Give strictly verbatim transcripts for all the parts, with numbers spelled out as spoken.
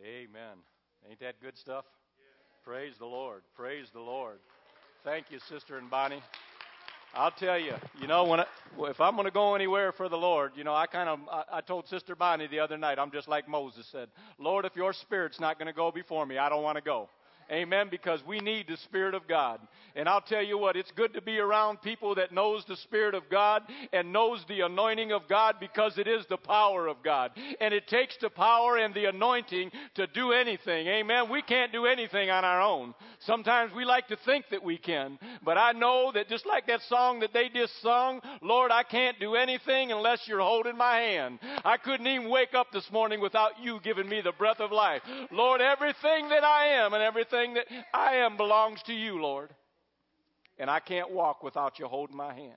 Amen. Ain't that good stuff? Praise the Lord. Praise the Lord. Thank you, Sister and Bonnie. I'll tell you, you know, when I, if I'm going to go anywhere for the Lord, you know, I kind of, I, I told Sister Bonnie the other night, I'm just like Moses said, Lord, if your Spirit's not going to go before me, I don't want to go. Amen, because we need the Spirit of God. And I'll tell you what, it's good to be around people that knows the Spirit of God and knows the anointing of God, because it is the power of God. And it takes the power and the anointing to do anything. Amen. We can't do anything on our own. Sometimes we like to think that we can. But I know that just like that song that they just sung, Lord, I can't do anything unless you're holding my hand. I couldn't even wake up this morning without you giving me the breath of life. Lord, everything that I am and everything that I am belongs to you, Lord. And I can't walk without you holding my hand.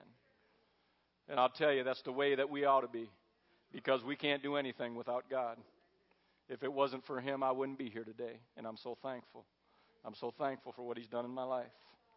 And I'll tell you, that's the way that we ought to be, because we can't do anything without God. If it wasn't for him, I wouldn't be here today. And I'm so thankful. I'm so thankful for what he's done in my life.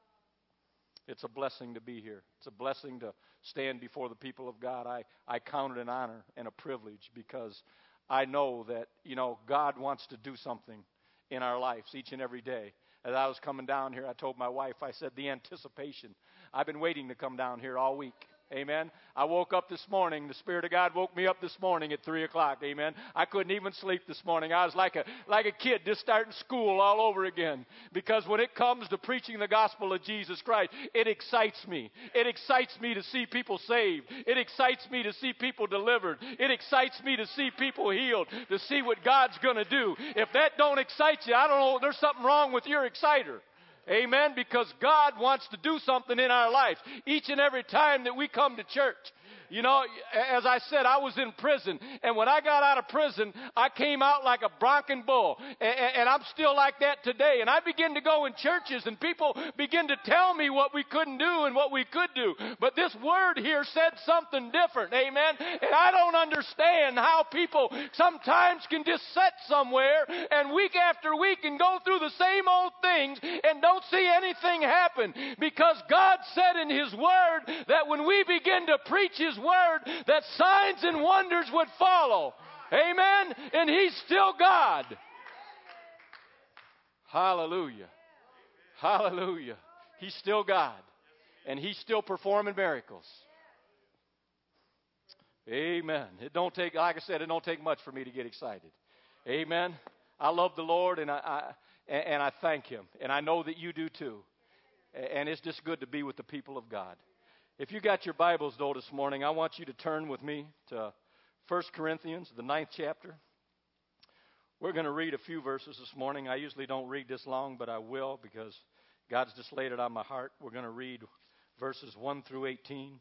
It's a blessing to be here. It's a blessing to stand before the people of God. I, I count it an honor and a privilege, because I know that, you know, God wants to do something in our lives each and every day. As I was coming down here, I told my wife, I said, the anticipation. I've been waiting to come down here all week. Amen. I woke up this morning. The Spirit of God woke me up this morning at three o'clock. Amen. I couldn't even sleep this morning. I was like a like a kid just starting school all over again. Because when it comes to preaching the gospel of Jesus Christ, it excites me. It excites me to see people saved. It excites me to see people delivered. It excites me to see people healed, to see what God's going to do. If that don't excite you, I don't know, there's something wrong with your exciter. Amen, because God wants to do something in our lives each and every time that we come to church. You know, as I said, I was in prison, and when I got out of prison, I came out like a bronco bull, and, and I'm still like that today. And I begin to go in churches, and people begin to tell me what we couldn't do and what we could do. But this word here said something different, amen? And I don't understand how people sometimes can just sit somewhere and week after week and go through the same old things and don't see anything happen, because God said in His Word that when we begin to preach His Word, that signs and wonders would follow. Amen? And He's still God. Hallelujah. Hallelujah. He's still God. And He's still performing miracles. Amen. It don't take, like I said, it don't take much for me to get excited. Amen. I love the Lord, and I, I and I thank Him. And I know that you do too. And it's just good to be with the people of God. If you got your Bibles, though, this morning, I want you to turn with me to First Corinthians, the ninth chapter. We're going to read a few verses this morning. I usually don't read this long, but I will, because God's just laid it on my heart. We're going to read verses one through eighteen.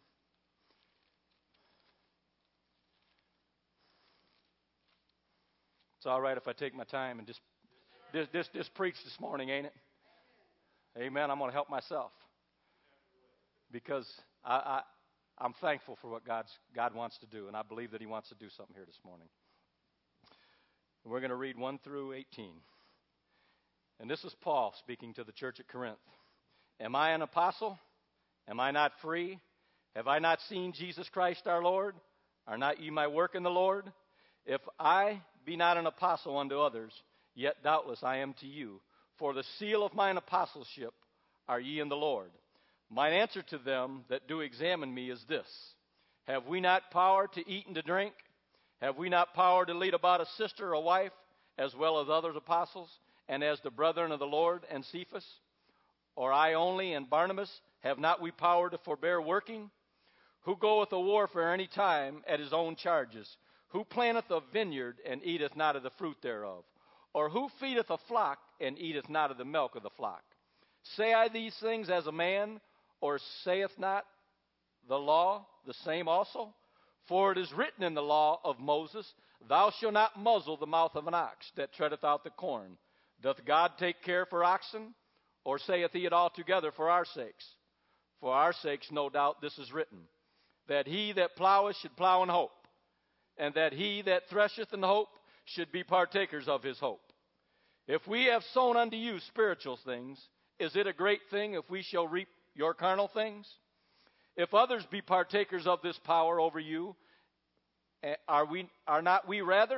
It's all right if I take my time and just, just, just, just preach this morning, ain't it? Amen. I'm going to help myself, because I, I, I'm thankful for what God's, God wants to do, and I believe that He wants to do something here this morning. And we're going to read one through eighteen. And this is Paul speaking to the church at Corinth. Am I an apostle? Am I not free? Have I not seen Jesus Christ our Lord? Are not ye my work in the Lord? If I be not an apostle unto others, yet doubtless I am to you. For the seal of mine apostleship are ye in the Lord. Mine answer to them that do examine me is this: have we not power to eat and to drink? Have we not power to lead about a sister or a wife, as well as other apostles, and as the brethren of the Lord and Cephas? Or I only and Barnabas, have not we power to forbear working? Who goeth a warfare any time at his own charges? Who planteth a vineyard and eateth not of the fruit thereof? Or who feedeth a flock and eateth not of the milk of the flock? Say I these things as a man, or saith not the law the same also? For it is written in the law of Moses, Thou shalt not muzzle the mouth of an ox that treadeth out the corn. Doth God take care for oxen? Or saith He it altogether for our sakes? For our sakes, no doubt, this is written, that he that ploweth should plow in hope, and that he that thresheth in hope should be partakers of his hope. If we have sown unto you spiritual things, is it a great thing if we shall reap your carnal things? If others be partakers of this power over you, are we are not we rather?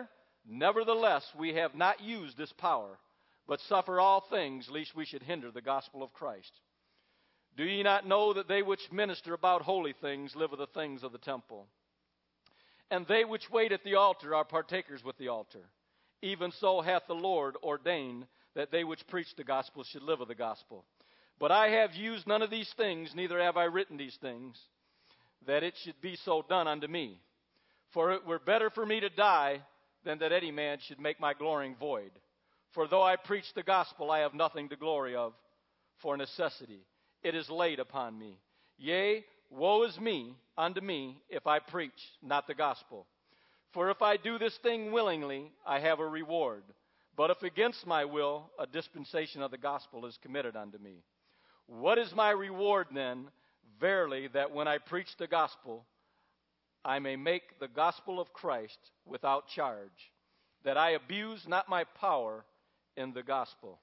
Nevertheless, we have not used this power, but suffer all things, lest we should hinder the gospel of Christ. Do ye not know that they which minister about holy things live of the things of the temple? And they which wait at the altar are partakers with the altar. Even so hath the Lord ordained that they which preach the gospel should live of the gospel. But I have used none of these things, neither have I written these things, that it should be so done unto me. For it were better for me to die than that any man should make my glorying void. For though I preach the gospel, I have nothing to glory of, for necessity. It is laid upon me. Yea, woe is me unto me if I preach not the gospel. For if I do this thing willingly, I have a reward. But if against my will, a dispensation of the gospel is committed unto me. What is my reward then? Verily, that when I preach the gospel, I may make the gospel of Christ without charge, that I abuse not my power in the gospel.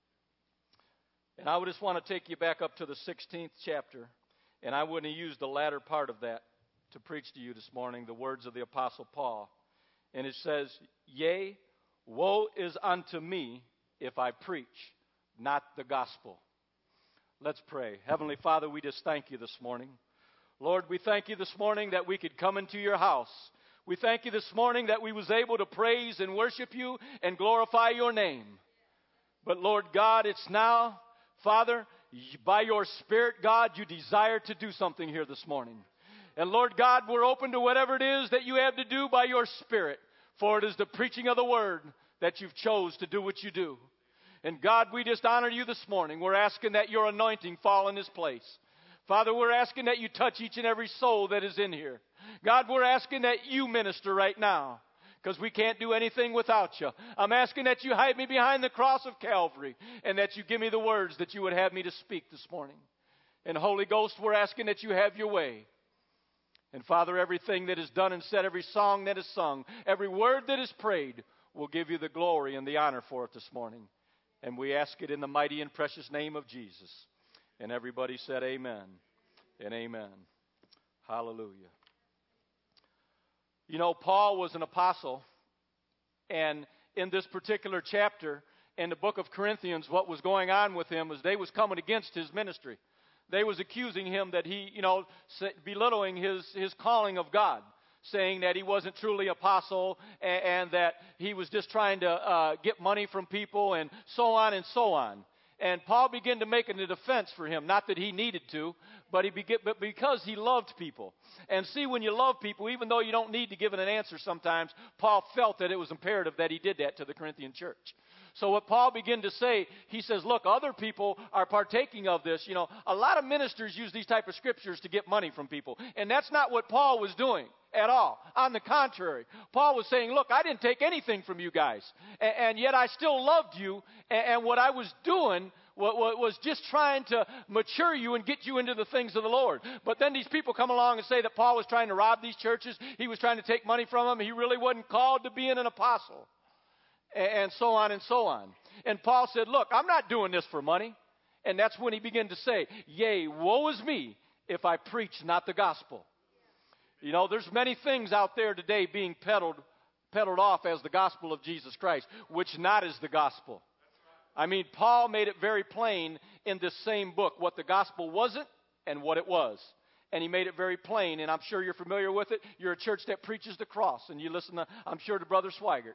And I would just want to take you back up to the sixteenth chapter, and I wouldn't use the latter part of that to preach to you this morning, the words of the Apostle Paul. And it says, Yea, woe is unto me if I preach not the gospel. Let's pray. Heavenly Father, we just thank you this morning. Lord, we thank you this morning that we could come into your house. We thank you this morning that we was able to praise and worship you and glorify your name. But Lord God, it's now, Father, by your Spirit, God, you desire to do something here this morning. And Lord God, we're open to whatever it is that you have to do by your Spirit. For it is the preaching of the word that you've chose to do what you do. And God, we just honor you this morning. We're asking that your anointing fall in this place. Father, we're asking that you touch each and every soul that is in here. God, we're asking that you minister right now, because we can't do anything without you. I'm asking that you hide me behind the cross of Calvary, and that you give me the words that you would have me to speak this morning. And Holy Ghost, we're asking that you have your way. And Father, everything that is done and said, every song that is sung, every word that is prayed, we'll give you the glory and the honor for it this morning. And we ask it in the mighty and precious name of Jesus. And everybody said amen and amen. Hallelujah. You know, Paul was an apostle, and in this particular chapter in the book of Corinthians, what was going on with him was they was coming against his ministry. They was accusing him that he, you know, belittling his, his calling of God, saying that he wasn't truly apostle and, and that he was just trying to uh, get money from people and so on and so on. And Paul began to make a defense for him, not that he needed to, but he began, but because he loved people. And see, when you love people, even though you don't need to give it an answer sometimes, Paul felt that it was imperative that he did that to the Corinthian church. So what Paul began to say, he says, look, other people are partaking of this. You know, a lot of ministers use these type of scriptures to get money from people. And that's not what Paul was doing at all. On the contrary, Paul was saying, look, I didn't take anything from you guys. And, and yet I still loved you. And, and what I was doing what, what was just trying to mature you and get you into the things of the Lord. But then these people come along and say that Paul was trying to rob these churches. He was trying to take money from them. He really wasn't called to being an apostle. And so on and so on. And Paul said, look, I'm not doing this for money. And that's when he began to say, yea, woe is me if I preach not the gospel. You know, there's many things out there today being peddled, peddled off as the gospel of Jesus Christ, which not is the gospel. I mean, Paul made it very plain in this same book what the gospel wasn't and what it was. And he made it very plain, and I'm sure you're familiar with it. You're a church that preaches the cross, and you listen to, I'm sure, to Brother Swigert.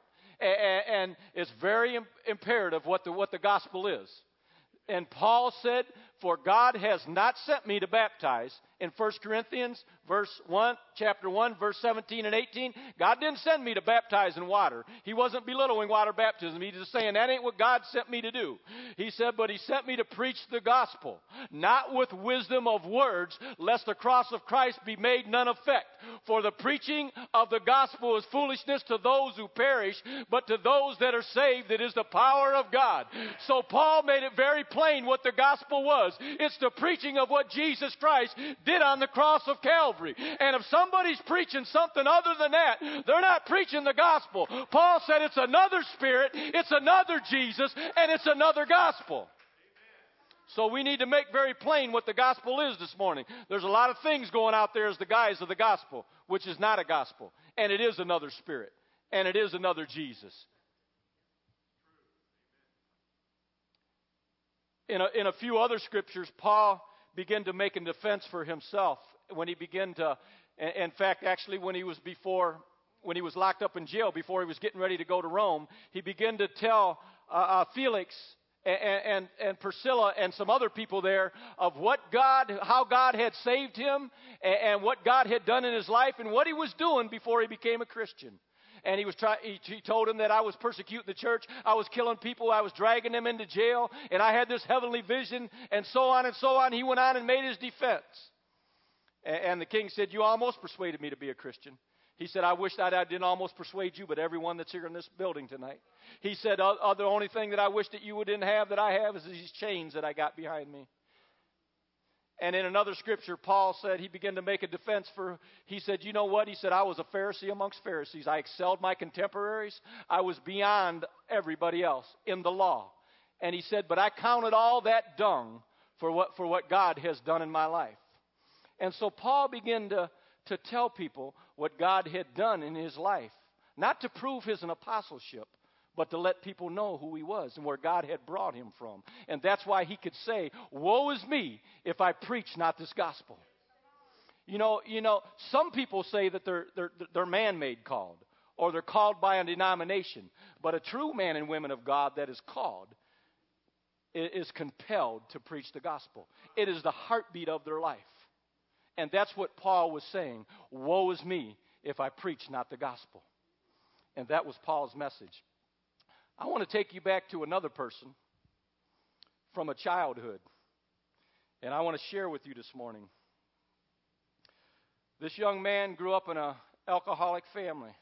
And it's very imperative what the, what the gospel is. And Paul said, for God has not sent me to baptize. In First Corinthians, verse one, chapter one, verse seventeen and eighteen, God didn't send me to baptize in water. He wasn't belittling water baptism. He's just saying that ain't what God sent me to do. He said, but he sent me to preach the gospel, not with wisdom of words, lest the cross of Christ be made none effect. For the preaching of the gospel is foolishness to those who perish, but to those that are saved it is the power of God. So Paul made it very plain what the gospel was. It's the preaching of what Jesus Christ did on the cross of Calvary. And if somebody's preaching something other than that, they're not preaching the gospel. Paul said it's another spirit, it's another Jesus, and it's another gospel. So we need to make very plain what the gospel is this morning. There's a lot of things going out there as the guise of the gospel, which is not a gospel. And it is another spirit. and it is another Jesus. In a, in a few other scriptures, Paul began to make a defense for himself when he began to, in fact, actually when he was before, when he was locked up in jail, before he was getting ready to go to Rome, he began to tell uh, uh, Felix and, and, and Priscilla and some other people there of what God, how God had saved him and, and what God had done in his life and what he was doing before he became a Christian. And he was try, he, he told him that I was persecuting the church, I was killing people, I was dragging them into jail, and I had this heavenly vision, and so on and so on. He went on and made his defense. And, and the king said, you almost persuaded me to be a Christian. He said, I wish that I didn't almost persuade you, but everyone that's here in this building tonight. He said, uh, uh, the only thing that I wish that you didn't have that I have is these chains that I got behind me. And in another scripture, Paul said, he began to make a defense for, he said, you know what? He said, I was a Pharisee amongst Pharisees. I excelled my contemporaries. I was beyond everybody else in the law. And he said, but I counted all that dung for what, for what God has done in my life. And so Paul began to, to tell people what God had done in his life, not to prove his apostleship, but to let people know who he was and where God had brought him from. And that's why he could say, woe is me if I preach not this gospel. You know, you know, some people say that they're, they're, they're man-made called, or they're called by a denomination. But a true man and women of God that is called is compelled to preach the gospel. It is the heartbeat of their life. And that's what Paul was saying, woe is me if I preach not the gospel. And that was Paul's message. I want to take you back to another person from a childhood. And I want to share with you this morning. This young man grew up in an alcoholic family.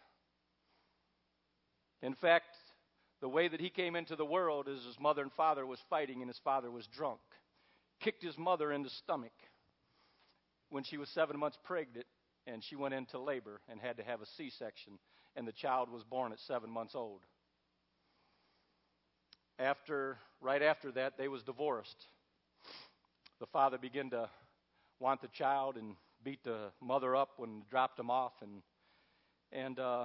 In fact, the way that he came into the world is his mother and father was fighting and his father was drunk. Kicked his mother in the stomach when she was seven months pregnant, and she went into labor and had to have a C-section, and the child was born at seven months old. After, right after that, they was divorced. The father began to want the child and beat the mother up when dropped him off. And and uh,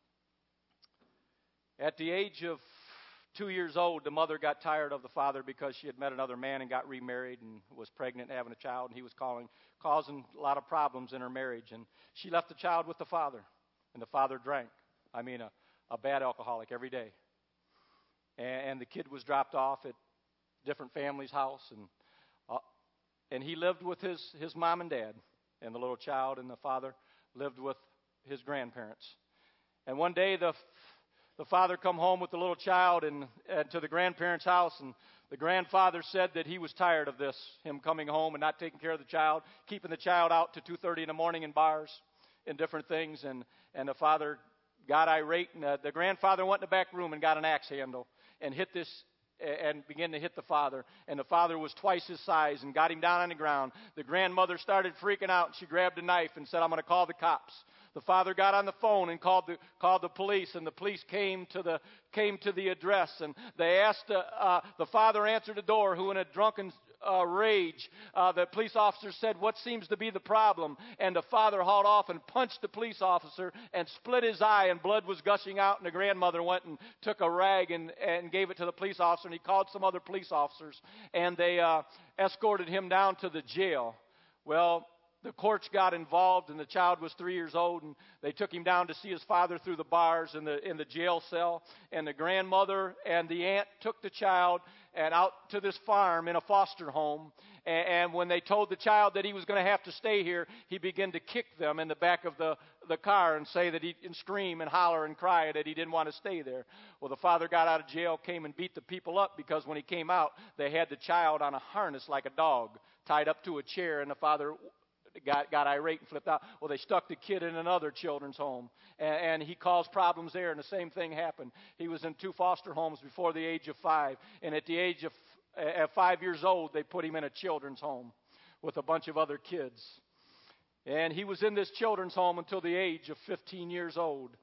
at the age of two years old, the mother got tired of the father because she had met another man and got remarried and was pregnant and having a child. And he was calling, causing a lot of problems in her marriage. And she left the child with the father. And the father drank. I mean, a, a bad alcoholic every day. And the kid was dropped off at different families' house, and uh, and he lived with his, his mom and dad, and the little child and the father lived with his grandparents. And one day the the father come home with the little child and, and to the grandparents' house, and the grandfather said that he was tired of this, him coming home and not taking care of the child, keeping the child out to two thirty in the morning in bars and different things, and, and the father got irate, and uh, the grandfather went in the back room and got an axe handle and hit this, and began to hit the father. And the father was twice his size and got him down on the ground. The grandmother started freaking out, and she grabbed a knife and said, I'm going to call the cops. The father got on the phone and called the called the police, and the police came to the came to the address, and they asked uh, uh, the father answered the door, who in a drunken uh, rage, uh, the police officer said, what seems to be the problem? And the father hauled off and punched the police officer and split his eye, and blood was gushing out, and the grandmother went and took a rag and, and gave it to the police officer, and he called some other police officers, and they uh, escorted him down to the jail. Well, the courts got involved, and the child was three years old, and they took him down to see his father through the bars in the in the jail cell. And the grandmother and the aunt took the child and out to this farm in a foster home. And, and when they told the child that he was going to have to stay here, he began to kick them in the back of the, the car and say that he and scream and holler and cry that he didn't want to stay there. Well, the father got out of jail, came and beat the people up, because when he came out, they had the child on a harness like a dog, tied up to a chair, and the father got got irate and flipped out. Well, they stuck the kid in another children's home, and, and he caused problems there, and the same thing happened. He was in two foster homes before the age of five, and at the age of at five years old, they put him in a children's home with a bunch of other kids. And he was in this children's home until the age of fifteen years old.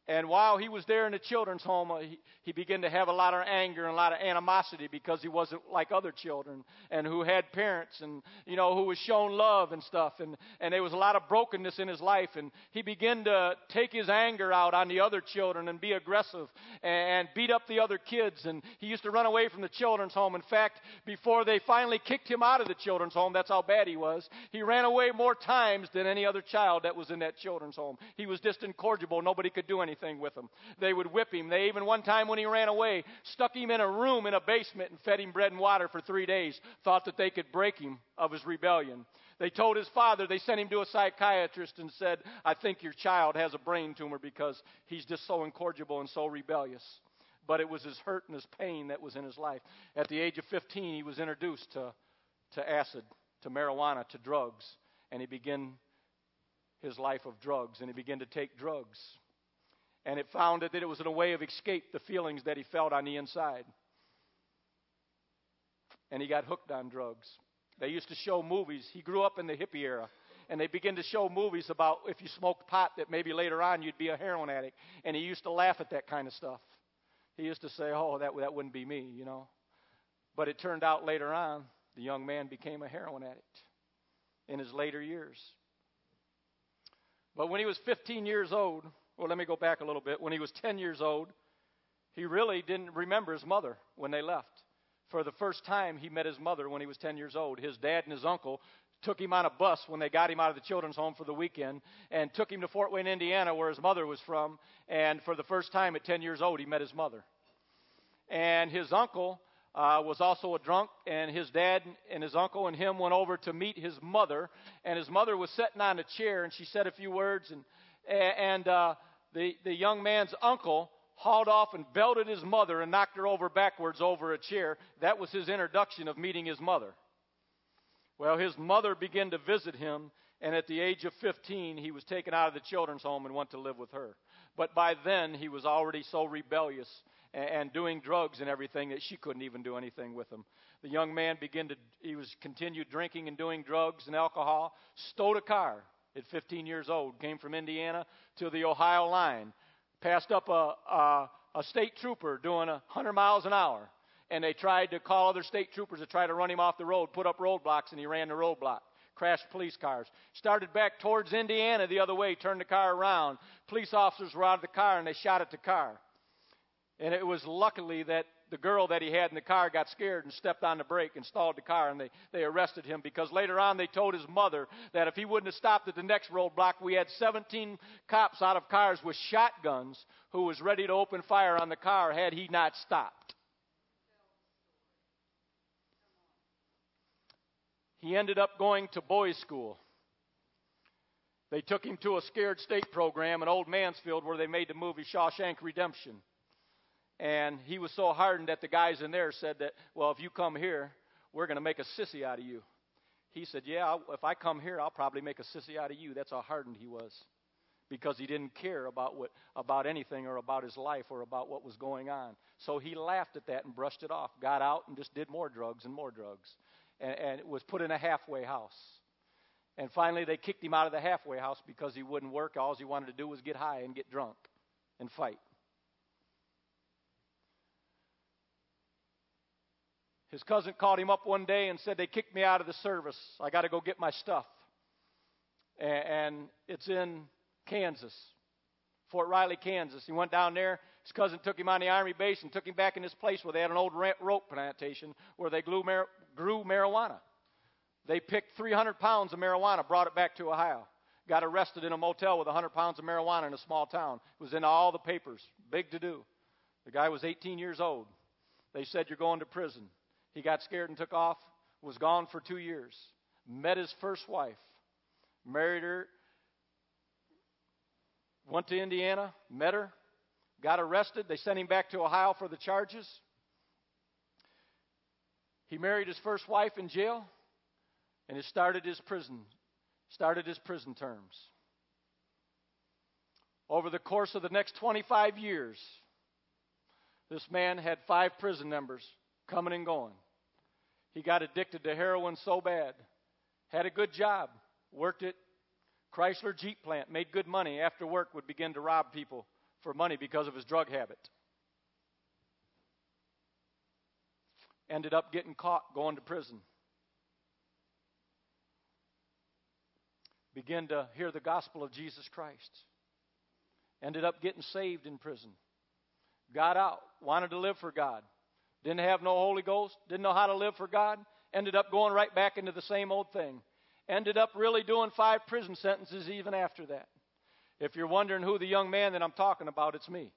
And while he was there in the children's home, uh, he, he began to have a lot of anger and a lot of animosity because he wasn't like other children and who had parents and, you know, who was shown love and stuff. And, and there was a lot of brokenness in his life. And he began to take his anger out on the other children and be aggressive and, and beat up the other kids. And he used to run away from the children's home. In fact, before they finally kicked him out of the children's home, that's how bad he was, he ran away more times than any other child that was in that children's home. He was just incorrigible. Nobody could do anything with him. They would whip him. They even one time when he ran away, stuck him in a room in a basement and fed him bread and water for three days, thought that they could break him of his rebellion. They told his father, they sent him to a psychiatrist and said, I think your child has a brain tumor because he's just so incorrigible and so rebellious. But it was his hurt and his pain that was in his life. At the age of fifteen, he was introduced to, to acid, to marijuana, to drugs, and he began his life of drugs, and he began to take drugs. And it found that it was a way of escape, the feelings that he felt on the inside. And he got hooked on drugs. They used to show movies. He grew up in the hippie era. And they began to show movies about if you smoked pot that maybe later on you'd be a heroin addict. And he used to laugh at that kind of stuff. He used to say, oh, that, that wouldn't be me, you know. But it turned out later on, the young man became a heroin addict in his later years. But when he was fifteen years old, well, let me go back a little bit. When he was ten years old, he really didn't remember his mother when they left. For the first time, he met his mother when he was ten years old. His dad and his uncle took him on a bus when they got him out of the children's home for the weekend and took him to Fort Wayne, Indiana, where his mother was from. And for the first time at ten years old, he met his mother. And his uncle uh, was also a drunk, and his dad and his uncle and him went over to meet his mother. And his mother was sitting on a chair, and she said a few words, and And uh, the, the young man's uncle hauled off and belted his mother and knocked her over backwards over a chair. That was his introduction of meeting his mother. Well, his mother began to visit him, and at the age of fifteen, he was taken out of the children's home and went to live with her. But by then, he was already so rebellious and, and doing drugs and everything that she couldn't even do anything with him. The young man began to, he was continued drinking and doing drugs and alcohol, stole a car. At fifteen years old, came from Indiana to the Ohio line, passed up a, a, a state trooper doing one hundred miles an hour, and they tried to call other state troopers to try to run him off the road, put up roadblocks, and he ran the roadblock, crashed police cars. Started back towards Indiana the other way, turned the car around. Police officers were out of the car, and they shot at the car. And it was luckily that the girl that he had in the car got scared and stepped on the brake and stalled the car, and they, they arrested him because later on they told his mother that if he wouldn't have stopped at the next roadblock, we had seventeen cops out of cars with shotguns who was ready to open fire on the car had he not stopped. He ended up going to boys' school. They took him to a scared state program in Old Mansfield where they made the movie Shawshank Redemption. And he was so hardened that the guys in there said that, well, if you come here, we're going to make a sissy out of you. He said, yeah, I'll, if I come here, I'll probably make a sissy out of you. That's how hardened he was, because he didn't care about what about anything or about his life or about what was going on. So he laughed at that and brushed it off, got out and just did more drugs and more drugs, and, and was put in a halfway house. And finally, they kicked him out of the halfway house because he wouldn't work. All he wanted to do was get high and get drunk and fight. His cousin called him up one day and said, they kicked me out of the service. I got to go get my stuff. And it's in Kansas, Fort Riley, Kansas. He went down there. His cousin took him on the Army base and took him back in this place where they had an old rope plantation where they grew marijuana. They picked three hundred pounds of marijuana, brought it back to Ohio. Got arrested in a motel with one hundred pounds of marijuana in a small town. It was in all the papers. Big to do. The guy was eighteen years old. They said, you're going to prison. He got scared and took off, was gone for two years, met his first wife, married her, went to Indiana, met her, got arrested. They sent him back to Ohio for the charges. He married his first wife in jail, and he started his prison, started his prison terms. Over the course of the next twenty-five years, this man had five prison members coming and going. He got addicted to heroin so bad. Had a good job. Worked at Chrysler Jeep plant. Made good money. After work would begin to rob people for money because of his drug habit. Ended up getting caught, going to prison. Began to hear the gospel of Jesus Christ. Ended up getting saved in prison. Got out, wanted to live for God. Didn't have no Holy Ghost, didn't know how to live for God. Ended up going right back into the same old thing. Ended up really doing five prison sentences even after that. If you're wondering who the young man that I'm talking about, it's me.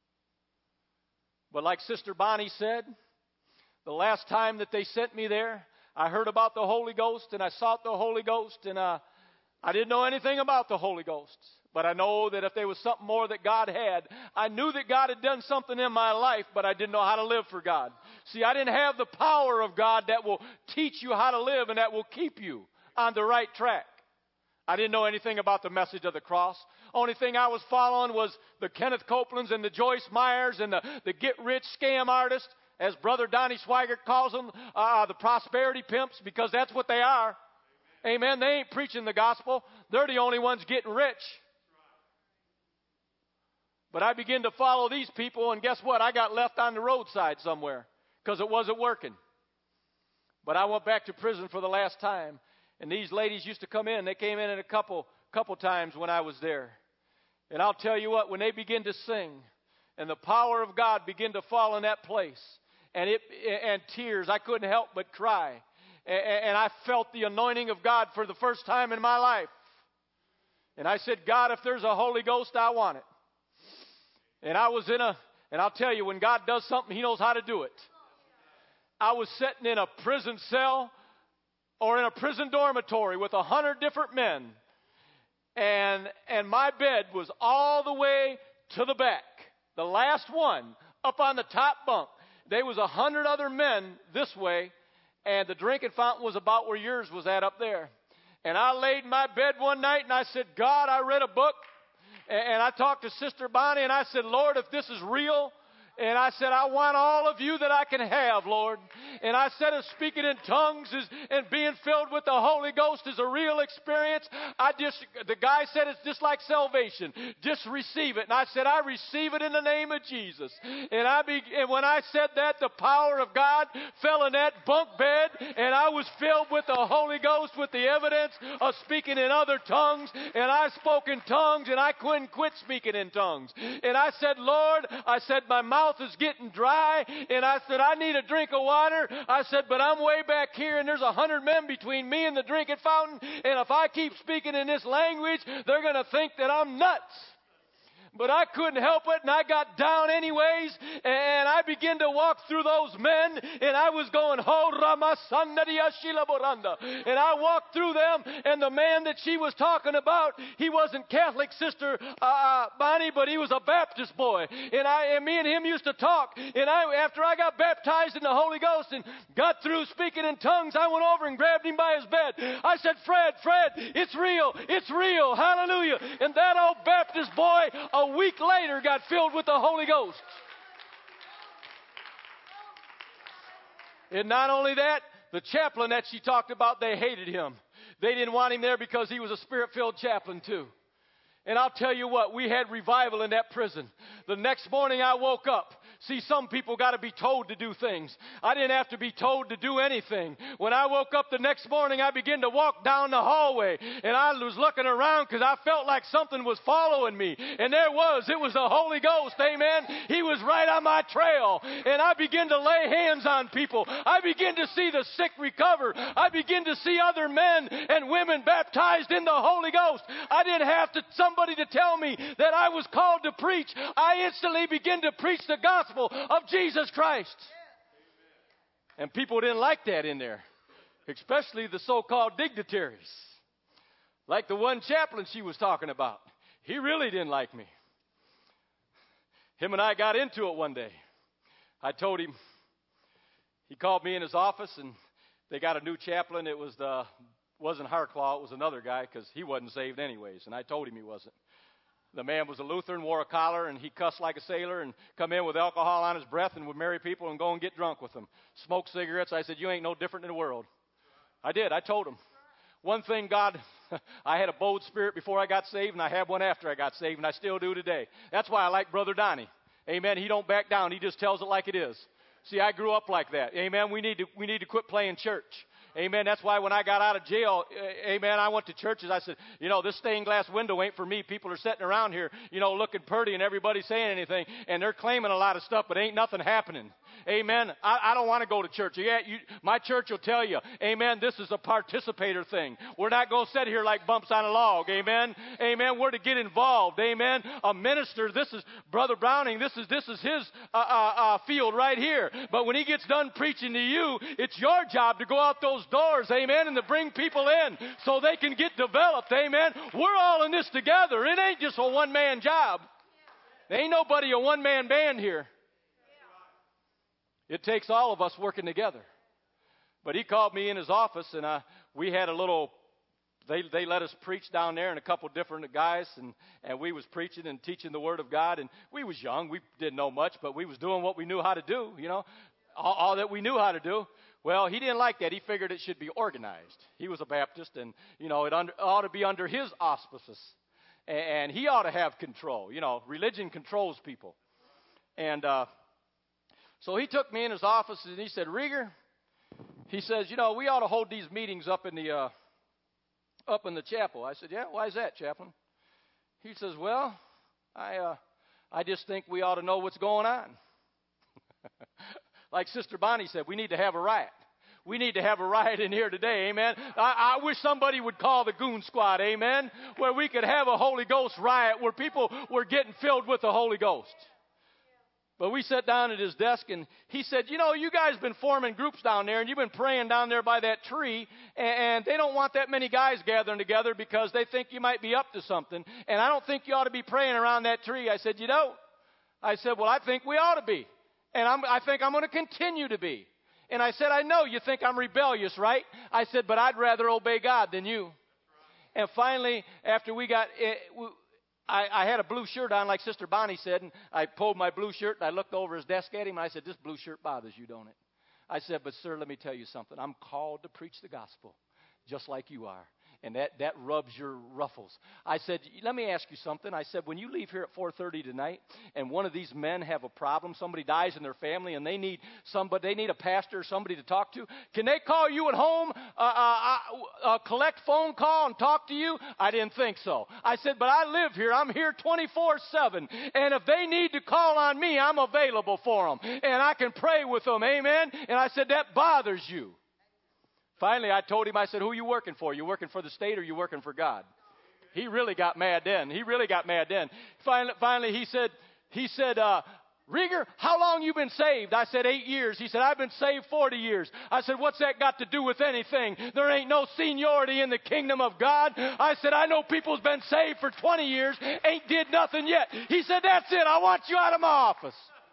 But like Sister Bonnie said, the last time that they sent me there, I heard about the Holy Ghost and I sought the Holy Ghost, and uh, I didn't know anything about the Holy Ghost. But I know that if there was something more that God had, I knew that God had done something in my life, but I didn't know how to live for God. See, I didn't have the power of God that will teach you how to live and that will keep you on the right track. I didn't know anything about the message of the cross. Only thing I was following was the Kenneth Copelands and the Joyce Myers and the, the get-rich scam artists, as Brother Donnie Swigert calls them, uh, the prosperity pimps, because that's what they are. Amen. Amen. They ain't preaching the gospel. They're the only ones getting rich. But I began to follow these people, and guess what? I got left on the roadside somewhere because it wasn't working. But I went back to prison for the last time, and these ladies used to come in. They came in a couple couple times when I was there. And I'll tell you what, when they begin to sing, and the power of God began to fall in that place, and it and tears, I couldn't help but cry. And I felt the anointing of God for the first time in my life. And I said, God, if there's a Holy Ghost, I want it. And I was in a, and I'll tell you, when God does something, He knows how to do it. I was sitting in a prison cell or in a prison dormitory with a hundred different men. And, and my bed was all the way to the back. The last one, up on the top bunk. There was a hundred other men this way, and the drinking fountain was about where yours was at up there. And I laid in my bed one night, and I said, God, I read a book, and I talked to Sister Bonnie, and I said, Lord, if this is real, and I said, I want all of you that I can have, Lord. And I said, if speaking in tongues is, and being filled with the Holy Ghost is a real experience, I just, the guy said it's just like salvation. Just receive it. And I said, I receive it in the name of Jesus. And I be, and when I said that, the power of God fell in that bunk bed, and I was filled with the Holy Ghost with the evidence of speaking in other tongues. And I spoke in tongues, and I couldn't quit speaking in tongues. And I said, Lord, I said, my mouth is getting dry, and I said, I need a drink of water. I said, but I'm way back here, and there's a hundred men between me and the drinking fountain, and if I keep speaking in this language, they're going to think that I'm nuts. But I couldn't help it, and I got down anyways, and I began to walk through those men, and I was going, Ho Ramasandariya Shilaboranda. And I walked through them, and the man that she was talking about, he wasn't Catholic, Sister uh, Bonnie, but he was a Baptist boy. And I and me and him used to talk. And I, after I got baptized in the Holy Ghost and got through speaking in tongues, I went over and grabbed him by his bed. I said, Fred, Fred, it's real, it's real, hallelujah. And that old Baptist boy, a week later, got filled with the Holy Ghost. And not only that, the chaplain that she talked about, they hated him. They didn't want him there because he was a spirit-filled chaplain too. And I'll tell you what, we had revival in that prison. The next morning I woke up. See, some people got to be told to do things. I didn't have to be told to do anything. When I woke up the next morning, I began to walk down the hallway. And I was looking around because I felt like something was following me. And there was. It was the Holy Ghost. Amen. He was right on my trail. And I began to lay hands on people. I began to see the sick recover. I began to see other men and women baptized in the Holy Ghost. I didn't have to somebody to tell me that I was called to preach. I instantly began to preach the gospel of Jesus Christ. And people didn't like that in there, especially the so-called dignitaries, like the one chaplain she was talking about. He really didn't like me. Him and I got into it one day. I told him, he called me in his office, and they got a new chaplain. It was the wasn't Harclaw, it was another guy, because he wasn't saved anyways, and I told him he wasn't. The man was a Lutheran, wore a collar, and he cussed like a sailor and come in with alcohol on his breath and would marry people and go and get drunk with them. Smoke cigarettes. I said, you ain't no different in the world. I did. I told him. One thing God, I had a bold spirit before I got saved, and I have one after I got saved, and I still do today. That's why I like Brother Donnie. Amen. He don't back down. He just tells it like it is. See, I grew up like that. Amen. We need to, we need to quit playing church. Amen. That's why when I got out of jail, amen, I went to churches. I said, you know, this stained glass window ain't for me. People are sitting around here, you know, looking pretty and everybody saying anything, and they're claiming a lot of stuff, but ain't nothing happening. Amen. I, I don't want to go to church. Yeah, you, my church will tell you, amen, this is a participator thing. We're not going to sit here like bumps on a log. Amen. Amen. We're to get involved. Amen. A minister, this is Brother Browning, this is this is his uh, uh, uh, field right here. But when he gets done preaching to you, it's your job to go out those doors, amen, and to bring people in so they can get developed. Amen. We're all in this together. It ain't just a one-man job. There ain't nobody a one-man band here. It takes all of us working together. But he called me in his office, and uh, we had a little, they they let us preach down there, and a couple different guys, and, and we was preaching and teaching the Word of God. And we was young. We didn't know much, but we was doing what we knew how to do, you know, all, all that we knew how to do. Well, he didn't like that. He figured it should be organized. He was a Baptist, and, you know, it under, ought to be under his auspices. And, and he ought to have control. You know, religion controls people. And uh So he took me in his office and he said, Rieger, he says, you know, we ought to hold these meetings up in the uh, up in the chapel. I said, yeah, why is that, chaplain? He says, well, I uh, I just think we ought to know what's going on. Like Sister Bonnie said, we need to have a riot. We need to have a riot in here today, amen. I, I wish somebody would call the goon squad, amen, where we could have a Holy Ghost riot where people were getting filled with the Holy Ghost. But we sat down at his desk, and he said, you know, you guys have been forming groups down there, and you've been praying down there by that tree, and, and they don't want that many guys gathering together because they think you might be up to something, and I don't think you ought to be praying around that tree. I said, you don't? I said, well, I think we ought to be, and I'm, I think I'm going to continue to be. And I said, I know you think I'm rebellious, right? I said, but I'd rather obey God than you. And finally, after we got... It, we, I, I had a blue shirt on, like Sister Bonnie said, and I pulled my blue shirt, and I looked over his desk at him, and I said, this blue shirt bothers you, don't it? I said, but sir, let me tell you something. I'm called to preach the gospel, just like you are. And that, that rubs your ruffles. I said, let me ask you something. I said, when you leave here at four thirty tonight, and one of these men have a problem, somebody dies in their family, and they need somebody, they need a pastor or somebody to talk to, can they call you at home, uh, uh, uh, collect phone call and talk to you? I didn't think so. I said, but I live here. I'm here twenty-four seven. And if they need to call on me, I'm available for them. And I can pray with them. Amen. And I said, that bothers you. Finally, I told him, I said, who are you working for? You working for the state or you working for God? He really got mad then. He really got mad then. Finally, finally he said, he said, uh, Rieger, how long you been saved? I said, eight years. He said, I've been saved forty years. I said, what's that got to do with anything? There ain't no seniority in the kingdom of God. I said, I know people's been saved for twenty years, ain't did nothing yet. He said, that's it. I want you out of my office.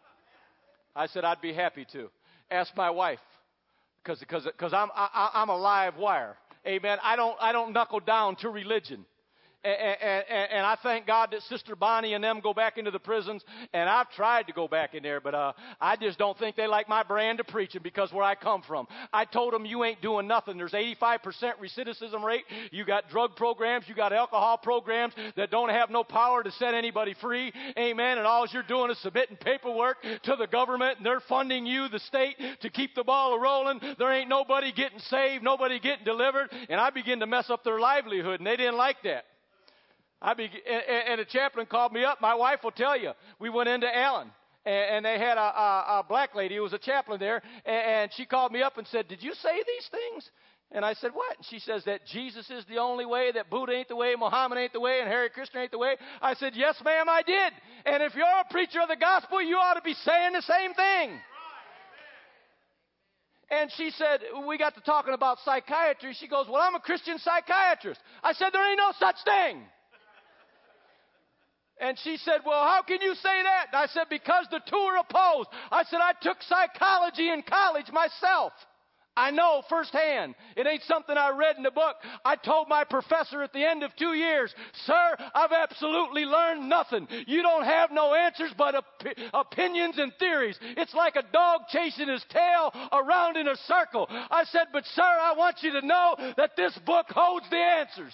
I said, I'd be happy to. Ask my wife. Because because because I'm I, I'm a live wire, amen. I don't I don't knuckle down to religion, and, and, and I thank God that Sister Bonnie and them go back into the prisons, and I've tried to go back in there, but uh, I just don't think they like my brand of preaching because where I come from, I told them you ain't doing nothing. There's eighty-five percent recidivism rate. You got drug programs, you got alcohol programs that don't have no power to set anybody free, amen. And all you're doing is submitting paperwork to the government, and they're funding you, the state, to keep the ball rolling. There ain't nobody getting saved, nobody getting delivered, and I begin to mess up their livelihood, and they didn't like that. I be, and, and a chaplain called me up. My wife will tell you. We went into Allen, and, and they had a, a, a black lady who was a chaplain there, and, and she called me up and said, did you say these things? And I said, what? And she says that Jesus is the only way, that Buddha ain't the way, Muhammad ain't the way, and Hare Krishna ain't the way. I said, yes, ma'am, I did. And if you're a preacher of the gospel, you ought to be saying the same thing. And she said, we got to talking about psychiatry. She goes, well, I'm a Christian psychiatrist. I said, there ain't no such thing. And she said, well, how can you say that? And I said, because the two are opposed. I said, I took psychology in college myself. I know firsthand. It ain't something I read in the book. I told my professor at the end of two years, sir, I've absolutely learned nothing. You don't have no answers but op- opinions and theories. It's like a dog chasing his tail around in a circle. I said, but sir, I want you to know that this book holds the answers.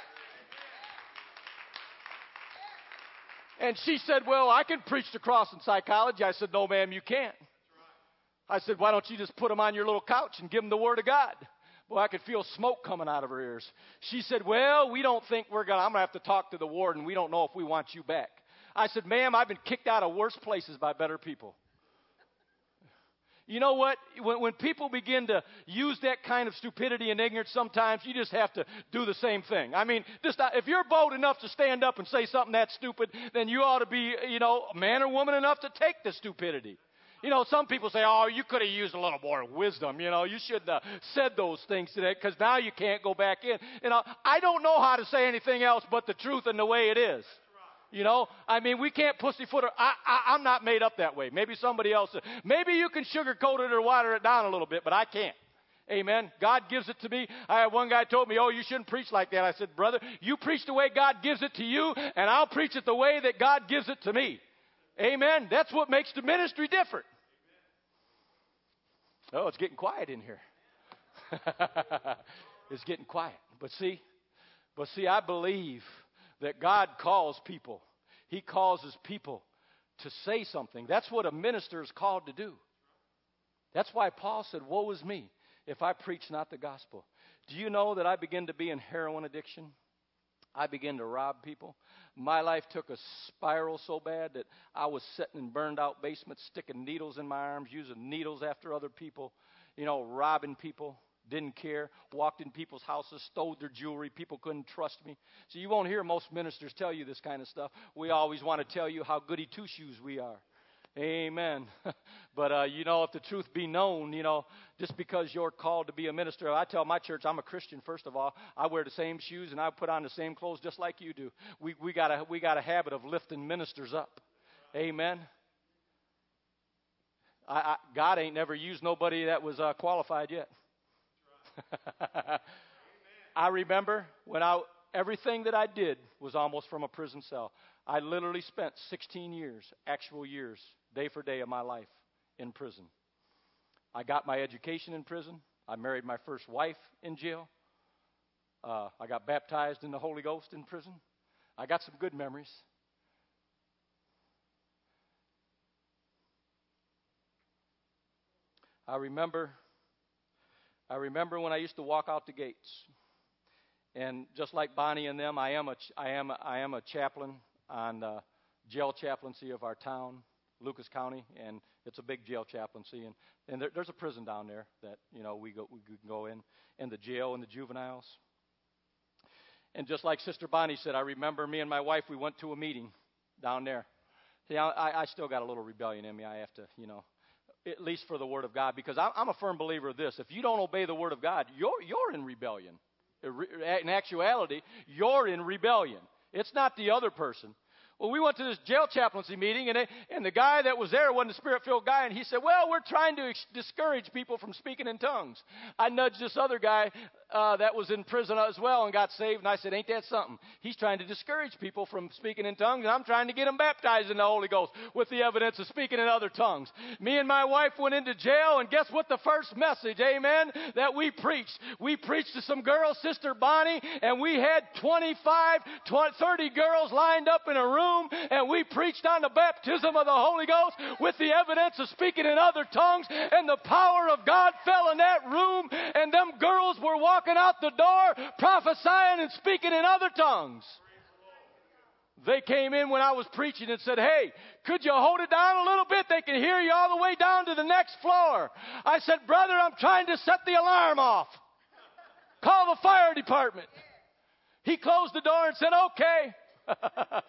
And she said, well, I can preach the cross in psychology. I said, no, ma'am, you can't. I said, why don't you just put them on your little couch and give them the Word of God? Well, I could feel smoke coming out of her ears. She said, well, we don't think we're going to, I'm going to have to talk to the warden. We don't know if we want you back. I said, ma'am, I've been kicked out of worse places by better people. You know what? When, when people begin to use that kind of stupidity and ignorance, sometimes you just have to do the same thing. I mean, just if you're bold enough to stand up and say something that stupid, then you ought to be, you know, man or woman enough to take the stupidity. You know, some people say, oh, you could have used a little more wisdom. You know, you shouldn't have said those things today because now you can't go back in. You know, I don't know how to say anything else but the truth and the way it is. You know, I mean, we can't pussyfoot. I, I, I'm not made up that way. Maybe somebody else. Maybe you can sugarcoat it or water it down a little bit, but I can't. Amen. God gives it to me. I had one guy told me, oh, you shouldn't preach like that. I said, brother, you preach the way God gives it to you, and I'll preach it the way that God gives it to me. Amen. That's what makes the ministry different. Oh, it's getting quiet in here. It's getting quiet. But see, but see, I believe that God calls people. He causes people to say something. That's what a minister is called to do. That's why Paul said, woe is me if I preach not the gospel. Do you know that I begin to be in heroin addiction? I began to rob people. My life took a spiral so bad that I was sitting in burned out basements, sticking needles in my arms, using needles after other people, you know, robbing people, didn't care, walked in people's houses, stole their jewelry. People couldn't trust me. So you won't hear most ministers tell you this kind of stuff. We always want to tell you how goody two-shoes we are. Amen. But, uh, you know, if the truth be known, you know, just because you're called to be a minister, I tell my church I'm a Christian, first of all. I wear the same shoes and I put on the same clothes just like you do. We we got a, we got a habit of lifting ministers up. Amen. I, I, God ain't never used nobody that was uh, qualified yet. I remember when I everything that I did was almost from a prison cell. I literally spent sixteen years, actual years, day for day of my life in prison. I got my education in prison. I married my first wife in jail. Uh, I got baptized in the Holy Ghost in prison. I got some good memories. I remember, I remember when I used to walk out the gates. And just like Bonnie and them, I am a, I am, a, I am a chaplain on the jail chaplaincy of our town, Lucas County, and it's a big jail chaplaincy. And, and there, there's a prison down there that, you know, we, go, we can go in, and the jail and the juveniles. And just like Sister Bonnie said, I remember me and my wife, we went to a meeting down there. See, I, I still got a little rebellion in me. I have to, you know, at least for the Word of God, because I'm, I'm a firm believer of this. If you don't obey the Word of God, you're, you're in rebellion. In actuality, you're in rebellion. It's not the other person. Well, we went to this jail chaplaincy meeting, and, it, and the guy that was there wasn't a spirit-filled guy, and he said, well, we're trying to ex- discourage people from speaking in tongues. I nudged this other guy uh, that was in prison as well and got saved, and I said, ain't that something? He's trying to discourage people from speaking in tongues, and I'm trying to get them baptized in the Holy Ghost with the evidence of speaking in other tongues. Me and my wife went into jail, and guess what the first message, amen, that we preached? We preached to some girls, Sister Bonnie, and we had twenty-five, twenty, thirty girls lined up in a room, and we preached on the baptism of the Holy Ghost with the evidence of speaking in other tongues, and the power of God fell in that room, and them girls were walking out the door prophesying and speaking in other tongues. They came in when I was preaching and said, hey, could you hold it down a little bit? They can hear you all the way down to the next floor. I said, brother, I'm trying to set the alarm off. Call the fire department. He closed the door and said, okay.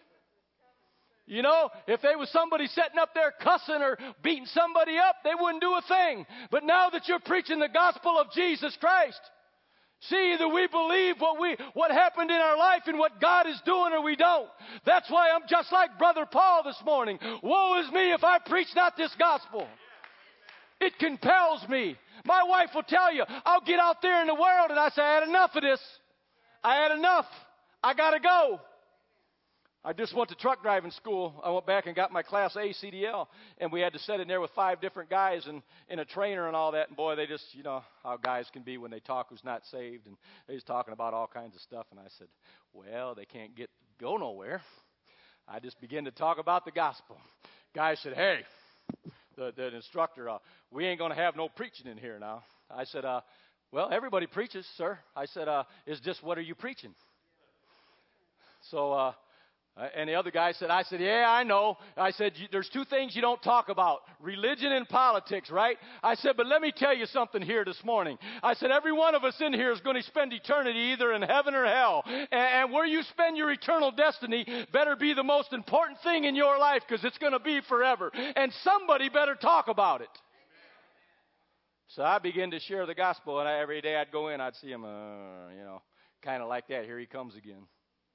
You know, if there was somebody sitting up there cussing or beating somebody up, they wouldn't do a thing. But now that you're preaching the gospel of Jesus Christ, see, either we believe what we what happened in our life and what God is doing, or we don't. That's why I'm just like Brother Paul this morning. Woe is me if I preach not this gospel. It compels me. My wife will tell you, I'll get out there in the world, and I say, I had enough of this. I had enough. I got to go. I just went to truck driving school. I went back and got my Class A C D L, and we had to sit in there with five different guys and, and a trainer and all that. And, boy, they just, you know, how guys can be when they talk who's not saved. And they was talking about all kinds of stuff. And I said, well, they can't get go nowhere. I just began to talk about the gospel. Guy said, hey, the, the instructor, uh, we ain't going to have no preaching in here now. I said, uh, well, everybody preaches, sir. I said, uh, it's just what are you preaching? So, uh, Uh, and the other guy said, I said, yeah, I know. I said, there's two things you don't talk about, religion and politics, right? I said, but let me tell you something here this morning. I said, every one of us in here is going to spend eternity either in heaven or hell. And, and where you spend your eternal destiny better be the most important thing in your life, because it's going to be forever. And somebody better talk about it. So I began to share the gospel, and I, every day I'd go in, I'd see him, uh, you know, kind of like that. Here he comes again.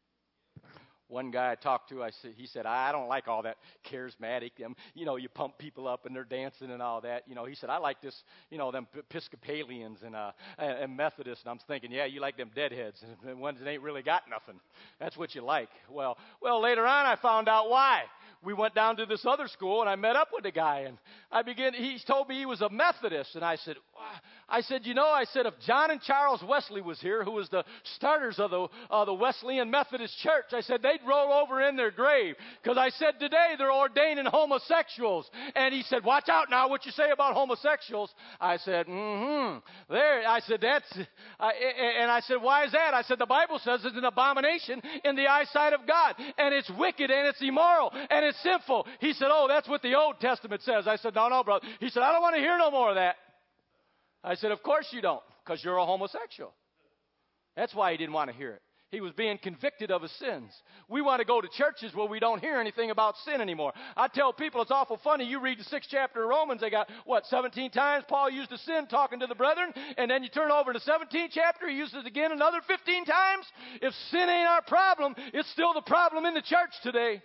One guy I talked to, I said, he said, I don't like all that charismatic, them, you know, you pump people up and they're dancing and all that. You know, he said, I like this, you know, them Episcopalians and, uh, and Methodists. And I'm thinking, yeah, you like them deadheads and ones that ain't really got nothing. That's what you like. Well, well, later on I found out why. We went down to this other school, and I met up with the guy, and I began, he told me he was a Methodist, and I said, I said, you know, I said, if John and Charles Wesley was here, who was the starters of the, uh, the Wesleyan Methodist Church, I said, they'd roll over in their grave, because I said, today they're ordaining homosexuals, and he said, watch out now what you say about homosexuals. I said, mm-hmm, there, I said, that's, I, and I said, why is that? I said, the Bible says it's an abomination in the eyesight of God, and it's wicked, and it's immoral, and it's sinful. He said, oh, that's what the Old Testament says. I said, no, no, brother. He said, I don't want to hear no more of that. I said, of course you don't, because you're a homosexual. That's why he didn't want to hear it. He was being convicted of his sins. We want to go to churches where we don't hear anything about sin anymore. I tell people it's awful funny. You read the sixth chapter of Romans, they got, what, seventeen times Paul used the sin talking to the brethren, and then you turn over to the seventeenth chapter, he uses it again another fifteen times. If sin ain't our problem, it's still the problem in the church today.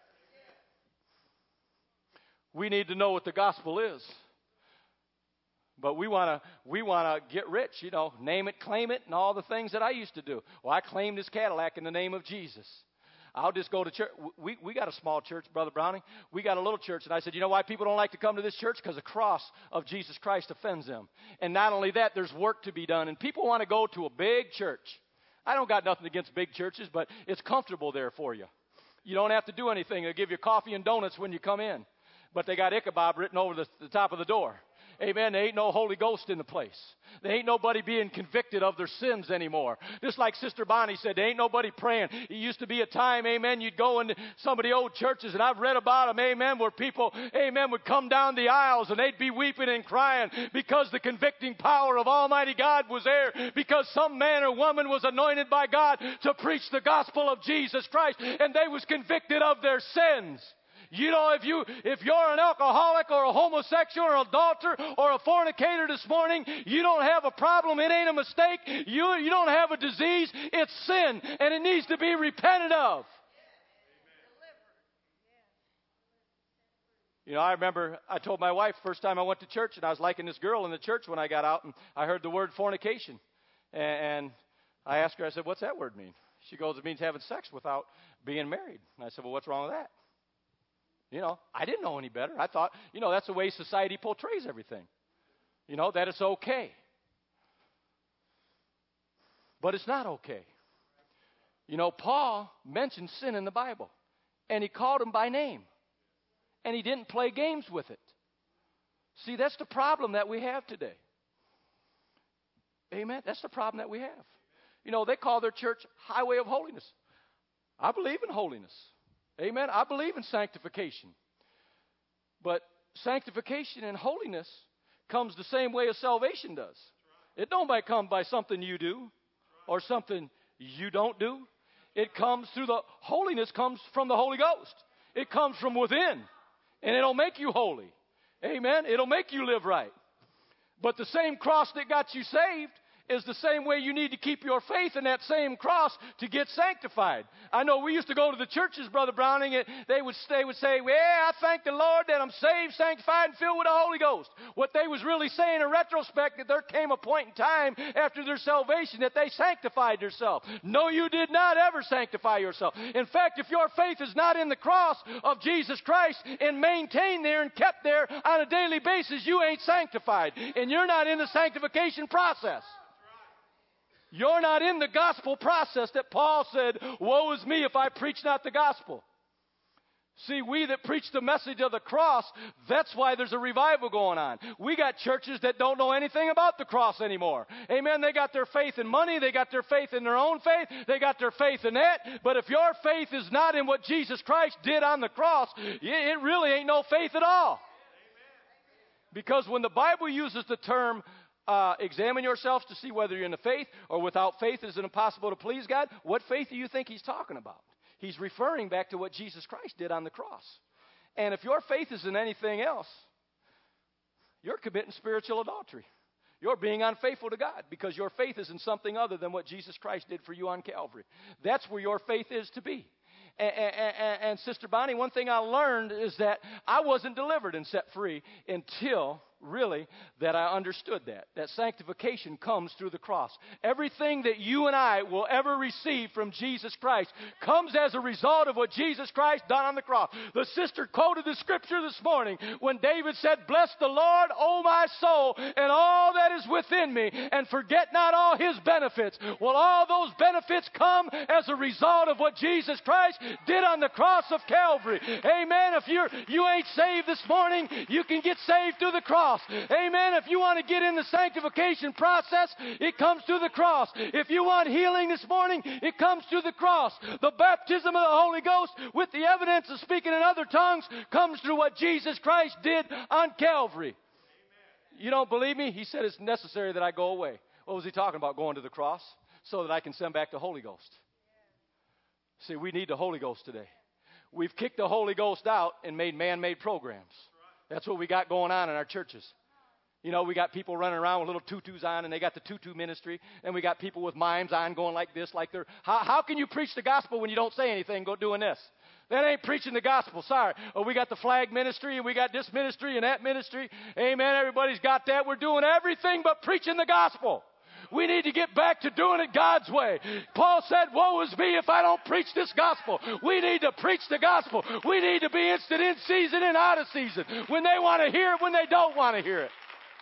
We need to know what the gospel is. But we want to we want to get rich, you know, name it, claim it, and all the things that I used to do. Well, I claimed this Cadillac in the name of Jesus. I'll just go to church. We, we got a small church, Brother Browning. We got a little church. And I said, you know why people don't like to come to this church? Because the cross of Jesus Christ offends them. And not only that, there's work to be done. And people want to go to a big church. I don't got nothing against big churches, but it's comfortable there for you. You don't have to do anything. They'll give you coffee and donuts when you come in. But they got Ichabod written over the, the top of the door. Amen. There ain't no Holy Ghost in the place. There ain't nobody being convicted of their sins anymore. Just like Sister Bonnie said, there ain't nobody praying. It used to be a time, amen, you'd go into some of the old churches, and I've read about them, amen, where people, amen, would come down the aisles, and they'd be weeping and crying because the convicting power of Almighty God was there, because some man or woman was anointed by God to preach the gospel of Jesus Christ, and they was convicted of their sins. You know, if, you, if you're an alcoholic or a homosexual or an adulterer or a fornicator this morning, you don't have a problem. It ain't a mistake. You, you don't have a disease. It's sin, and it needs to be repented of. You know, I remember I told my wife first time I went to church, and I was liking this girl in the church when I got out, and I heard the word fornication. And, and I asked her, I said, what's that word mean? She goes, it means having sex without being married. And I said, well, what's wrong with that? You know, I didn't know any better. I thought, you know, that's the way society portrays everything. You know, that it's okay. But it's not okay. You know, Paul mentioned sin in the Bible, and he called him by name, and he didn't play games with it. See, that's the problem that we have today. Amen? That's the problem that we have. You know, they call their church Highway of Holiness. I believe in holiness. Amen. I believe in sanctification. But sanctification and holiness comes the same way as salvation does. It don't come by something you do or something you don't do. It comes through the, holiness comes from the Holy Ghost. It comes from within. And it'll make you holy. Amen. It'll make you live right. But the same cross that got you saved is the same way you need to keep your faith in that same cross to get sanctified. I know we used to go to the churches, Brother Browning, and they would, they would say, well, I thank the Lord that I'm saved, sanctified, and filled with the Holy Ghost. What they was really saying in retrospect, that there came a point in time after their salvation that they sanctified themselves. No, you did not ever sanctify yourself. In fact, if your faith is not in the cross of Jesus Christ and maintained there and kept there on a daily basis, you ain't sanctified, and you're not in the sanctification process. You're not in the gospel process that Paul said, woe is me if I preach not the gospel. See, we that preach the message of the cross, that's why there's a revival going on. We got churches that don't know anything about the cross anymore. Amen. They got their faith in money. They got their faith in their own faith. They got their faith in that. But if your faith is not in what Jesus Christ did on the cross, it really ain't no faith at all. Because when the Bible uses the term, Uh, examine yourselves to see whether you're in the faith, or without faith it is impossible to please God. What faith do you think he's talking about? He's referring back to what Jesus Christ did on the cross. And if your faith is in anything else, you're committing spiritual adultery. You're being unfaithful to God because your faith is in something other than what Jesus Christ did for you on Calvary. That's where your faith is to be. And, and, and Sister Bonnie, one thing I learned is that I wasn't delivered and set free until really that I understood that. That sanctification comes through the cross. Everything that you and I will ever receive from Jesus Christ comes as a result of what Jesus Christ done on the cross. The sister quoted the scripture this morning when David said, bless the Lord, O my soul, and all that is within me, and forget not all his benefits. Well, all those benefits come as a result of what Jesus Christ did on the cross of Calvary. Amen. If you're, you ain't saved this morning, you can get saved through the cross. Amen. If you want to get in the sanctification process, it comes through the cross. If you want healing this morning, it comes through the cross. The baptism of the Holy Ghost with the evidence of speaking in other tongues comes through what Jesus Christ did on Calvary. Amen. You don't believe me? He said it's necessary that I go away. What was he talking about? Going to the cross so that I can send back the Holy Ghost. See, we need the Holy Ghost today. We've kicked the Holy Ghost out and made man-made programs. That's what we got going on in our churches. You know, we got people running around with little tutus on, and they got the tutu ministry, and we got people with mimes on going like this, like they're, how, how can you preach the gospel when you don't say anything, go doing this? That ain't preaching the gospel, sorry. Oh, we got the flag ministry, and we got this ministry and that ministry. Amen, everybody's got that. We're doing everything but preaching the gospel. We need to get back to doing it God's way. Paul said, woe is me if I don't preach this gospel. We need to preach the gospel. We need to be instant in season and out of season. When they want to hear it, when they don't want to hear it.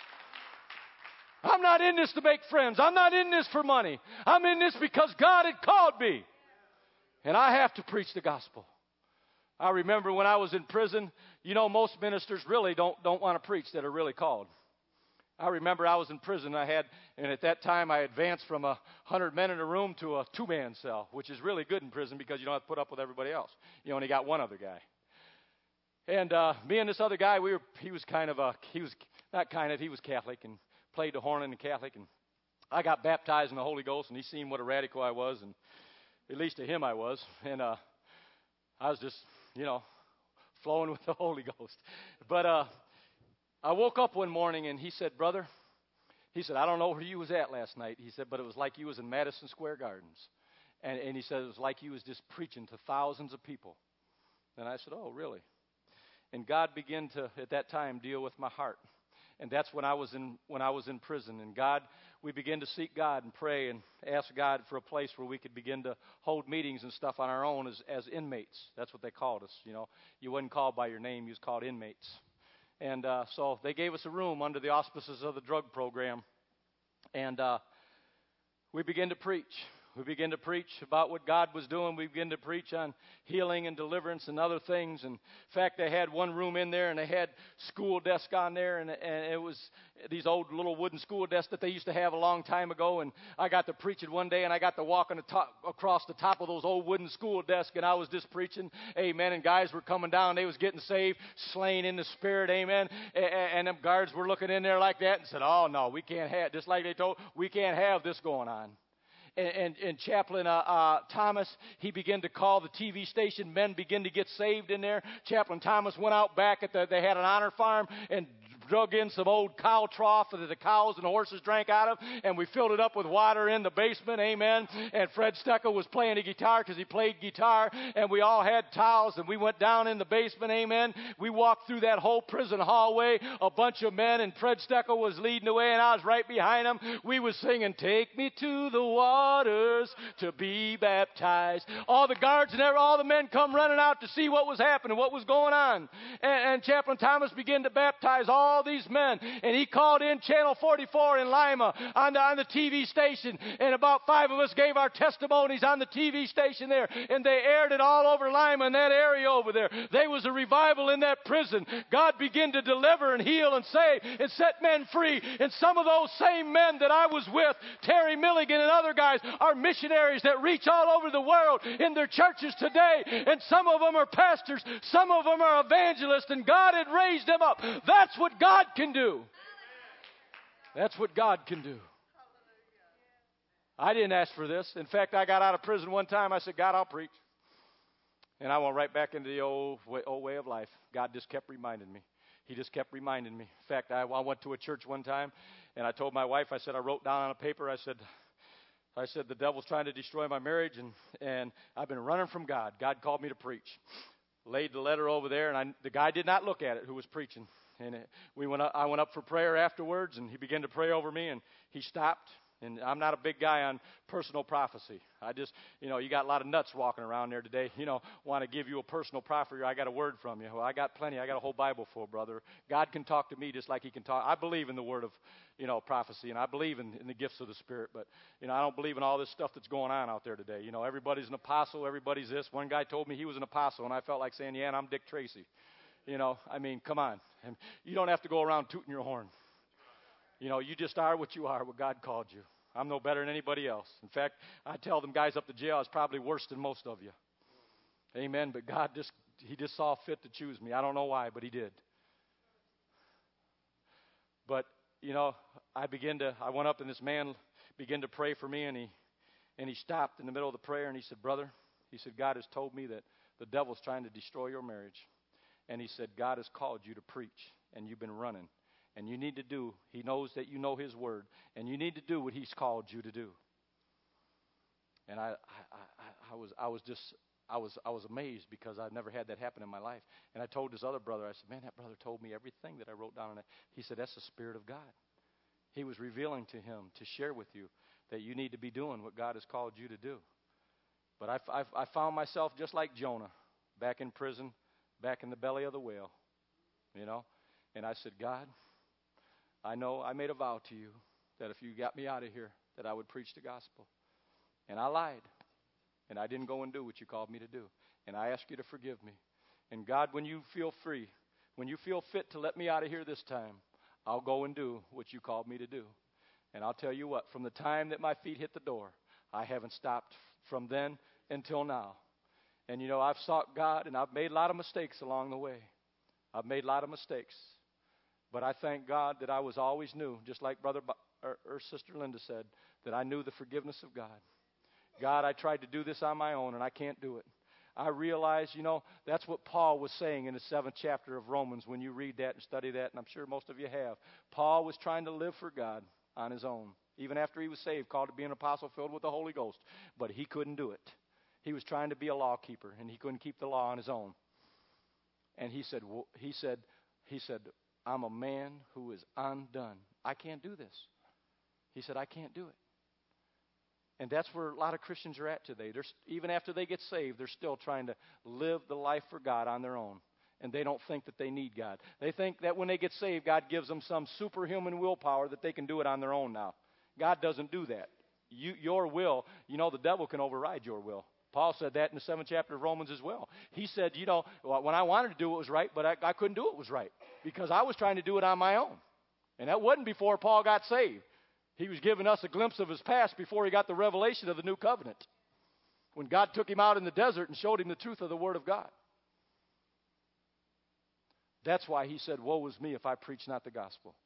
I'm not in this to make friends. I'm not in this for money. I'm in this because God had called me. And I have to preach the gospel. I remember when I was in prison, you know, most ministers really don't, don't want to preach that are really called. I remember I was in prison. I had, and at that time I advanced from a hundred men in a room to a two-man cell, which is really good in prison because you don't have to put up with everybody else. You only got one other guy. And uh, me and this other guy, we were. He was kind of a. He was not kind of. He was Catholic and played the horn in the Catholic. And I got baptized in the Holy Ghost, and he seen what a radical I was, and at least to him I was. And uh, I was just, you know, flowing with the Holy Ghost. But. Uh, I woke up one morning and he said, brother, he said, I don't know where you was at last night. He said, but it was like you was in Madison Square Gardens. And, and he said, it was like you was just preaching to thousands of people. And I said, oh, really? And God began to, at that time, deal with my heart. And that's when I was in when I was in prison. And God, we began to seek God and pray and ask God for a place where we could begin to hold meetings and stuff on our own as, as inmates. That's what they called us. You know, you wasn't called by your name. You was called inmates. And uh, so they gave us a room under the auspices of the drug program. And uh, we began to preach. We began to preach about what God was doing. We began to preach on healing and deliverance and other things. And in fact, they had one room in there, and they had school desk on there, and, and it was these old little wooden school desks that they used to have a long time ago. And I got to preach it one day, and I got to walk on the top, across the top of those old wooden school desks, and I was just preaching, amen. And guys were coming down. They was getting saved, slain in the spirit, amen. And, and them guards were looking in there like that and said, oh, no, we can't have, just like they told, we can't have this going on. And, and, and Chaplain uh, uh, Thomas, he began to call the T V station. Men began to get saved in there. Chaplain Thomas went out back at the, they had an honor farm and dug in some old cow trough that the cows and horses drank out of, and we filled it up with water in the basement, amen. And Fred Steckel was playing the guitar because he played guitar, and we all had towels, and we went down in the basement, amen. We walked through that whole prison hallway, a bunch of men, and Fred Steckel was leading the way, and I was right behind him. We was singing, "Take me to the waters to be baptized." All the guards and every, all the men come running out to see what was happening, what was going on. And, and Chaplain Thomas began to baptize all these men, and he called in Channel forty-four in Lima on the, on the T V station, and about five of us gave our testimonies on the T V station there, and they aired it all over Lima and that area over there. There was a revival in that prison. God began to deliver and heal and save and set men free, and some of those same men that I was with, Terry Milligan and other guys, are missionaries that reach all over the world in their churches today, and some of them are pastors, some of them are evangelists, and God had raised them up. That's what God can do. That's what God can do. I didn't ask for this. In fact, I got out of prison one time. I said, "God, I'll preach." And I went right back into the old way, old way of life. God just kept reminding me. He just kept reminding me. In fact, I, I went to a church one time, and I told my wife, I said, I wrote down on a paper, I said, I said, the devil's trying to destroy my marriage, and, and I've been running from God. God called me to preach. Laid the letter over there, and I, the guy did not look at it who was preaching. And it, we went up, I went up for prayer afterwards, and he began to pray over me, and he stopped. And I'm not a big guy on personal prophecy. I just, you know, you got a lot of nuts walking around there today, you know, want to give you a personal prophecy. I got a word from you. Well, I got plenty. I got a whole Bible full, brother. God can talk to me just like he can talk. I believe in the word of, you know, prophecy, and I believe in, in the gifts of the Spirit. But, you know, I don't believe in all this stuff that's going on out there today. You know, everybody's an apostle. Everybody's this. One guy told me he was an apostle, and I felt like saying, yeah, and I'm Dick Tracy. You know, I mean, come on. And you don't have to go around tooting your horn. You know, you just are what you are, what God called you. I'm no better than anybody else. In fact, I tell them guys up to jail, I was probably worse than most of you. Amen. But God just, he just saw fit to choose me. I don't know why, but he did. But, you know, I began to, I went up and this man began to pray for me, and he, and he stopped in the middle of the prayer, and he said, brother, he said, God has told me that the devil's trying to destroy your marriage. And he said, God has called you to preach, and you've been running. And you need to do, he knows that you know his word, and you need to do what he's called you to do. And I, I, I, I was, I was just, I was, I was amazed because I've never had that happen in my life. And I told this other brother, I said, man, that brother told me everything that I wrote down in it. He said, that's the Spirit of God. He was revealing to him to share with you that you need to be doing what God has called you to do. But I, I, I found myself just like Jonah, back in prison, back in the belly of the whale, you know. And I said, God, I know I made a vow to you that if you got me out of here, that I would preach the gospel. And I lied. And I didn't go and do what you called me to do. And I ask you to forgive me. And God, when you feel free, when you feel fit to let me out of here this time, I'll go and do what you called me to do. And I'll tell you what, from the time that my feet hit the door, I haven't stopped from then until now. And, you know, I've sought God, and I've made a lot of mistakes along the way. I've made a lot of mistakes. But I thank God that I was always knew, just like Brother Bo- or, or Sister Linda said, that I knew the forgiveness of God. God, I tried to do this on my own, and I can't do it. I realized, you know, that's what Paul was saying in the seventh chapter of Romans when you read that and study that, and I'm sure most of you have. Paul was trying to live for God on his own, even after he was saved, called to be an apostle filled with the Holy Ghost. But he couldn't do it. He was trying to be a law keeper, and he couldn't keep the law on his own. And he said, well, he said, he said, I'm a man who is undone. I can't do this. He said, I can't do it. And that's where a lot of Christians are at today. They're, even after they get saved, they're still trying to live the life for God on their own. And they don't think that they need God. They think that when they get saved, God gives them some superhuman willpower that they can do it on their own now. God doesn't do that. You, your will, you know, the devil can override your will. Paul said that in the seventh chapter of Romans as well. He said, you know, when I wanted to do what was right, but I, I couldn't do what was right because I was trying to do it on my own. And that wasn't before Paul got saved. He was giving us a glimpse of his past before he got the revelation of the new covenant, when God took him out in the desert and showed him the truth of the Word of God. That's why he said, woe is me if I preach not the gospel.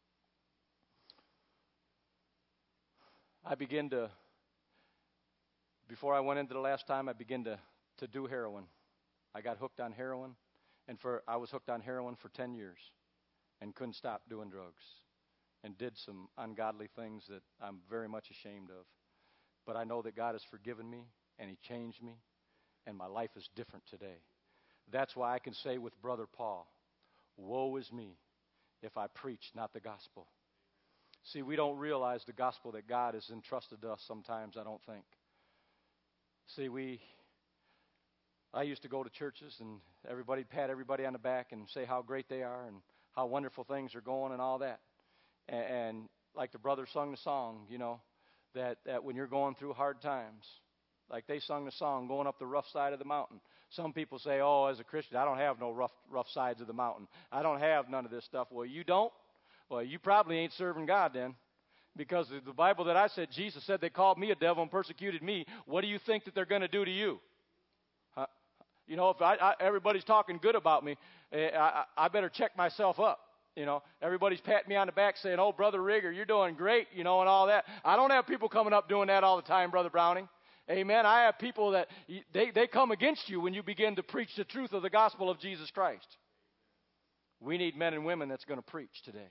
I began to, before I went into the last time, I began to, to do heroin. I got hooked on heroin, and for I was hooked on heroin for ten years. and couldn't stop doing drugs and did some ungodly things that I'm very much ashamed of. But I know that God has forgiven me and He changed me, and my life is different today. That's why I can say with Brother Paul, woe is me if I preach not the gospel. See, we don't realize the gospel that God has entrusted to us sometimes, I don't think. See, we, I used to go to churches and everybody pat everybody on the back and say how great they are and how wonderful things are going and all that. And, and like the brother sung the song, you know, that, that when you're going through hard times, like they sung the song, going up the rough side of the mountain. Some people say, oh, as a Christian, I don't have no rough rough sides of the mountain. I don't have none of this stuff. Well, you don't? Well, you probably ain't serving God then. Because the Bible that I said, Jesus said they called me a devil and persecuted me. What do you think that they're going to do to you? Huh? You know, if I, I, everybody's talking good about me, I, I, I better check myself up. You know, everybody's patting me on the back saying, oh, Brother Rigger, you're doing great, you know, and all that. I don't have people coming up doing that all the time, Brother Browning. Amen. I have people that they, they come against you when you begin to preach the truth of the gospel of Jesus Christ. We need men and women that's going to preach today.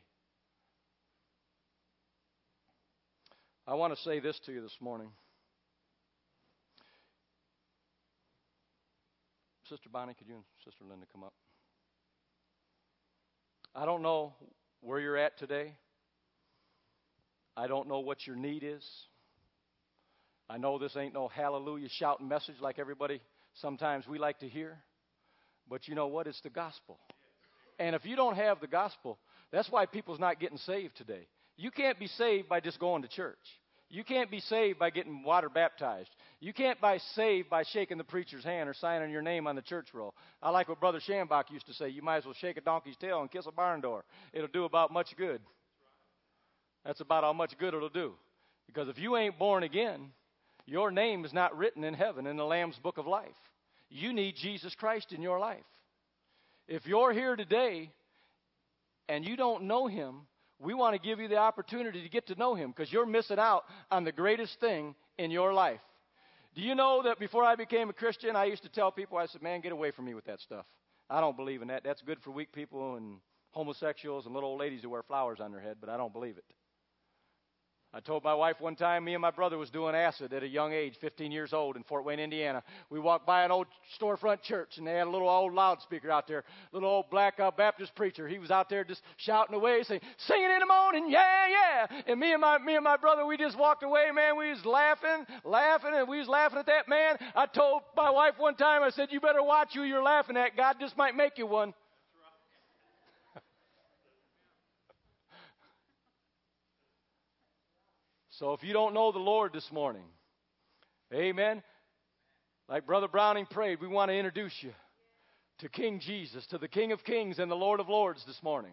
I want to say this to you this morning. Sister Bonnie, could you and Sister Linda come up? I don't know where you're at today. I don't know what your need is. I know this ain't no hallelujah shouting message like everybody sometimes we like to hear. But you know what? It's the gospel. And if you don't have the gospel, that's why people's not getting saved today. You can't be saved by just going to church. You can't be saved by getting water baptized. You can't be saved by shaking the preacher's hand or signing your name on the church roll. I like what Brother Shambach used to say. You might as well shake a donkey's tail and kiss a barn door. It'll do about much good. That's about how much good it'll do. Because if you ain't born again, your name is not written in heaven in the Lamb's book of life. You need Jesus Christ in your life. If you're here today and you don't know Him, we want to give you the opportunity to get to know Him because you're missing out on the greatest thing in your life. Do you know that before I became a Christian, I used to tell people, I said, man, get away from me with that stuff. I don't believe in that. That's good for weak people and homosexuals and little old ladies who wear flowers on their head, but I don't believe it. I told my wife one time, me and my brother was doing acid at a young age, fifteen years old, in Fort Wayne, Indiana. We walked by an old storefront church, and they had a little old loudspeaker out there, little old black uh, Baptist preacher. He was out there just shouting away, saying, singing in the morning, yeah, yeah. And me and my me and my brother, we just walked away, man. We was laughing, laughing, and we was laughing at that man. I told my wife one time, I said, you better watch who you're laughing at. God just might make you one. So if you don't know the Lord this morning, amen, like Brother Browning prayed, we want to introduce you to King Jesus, to the King of Kings and the Lord of Lords this morning.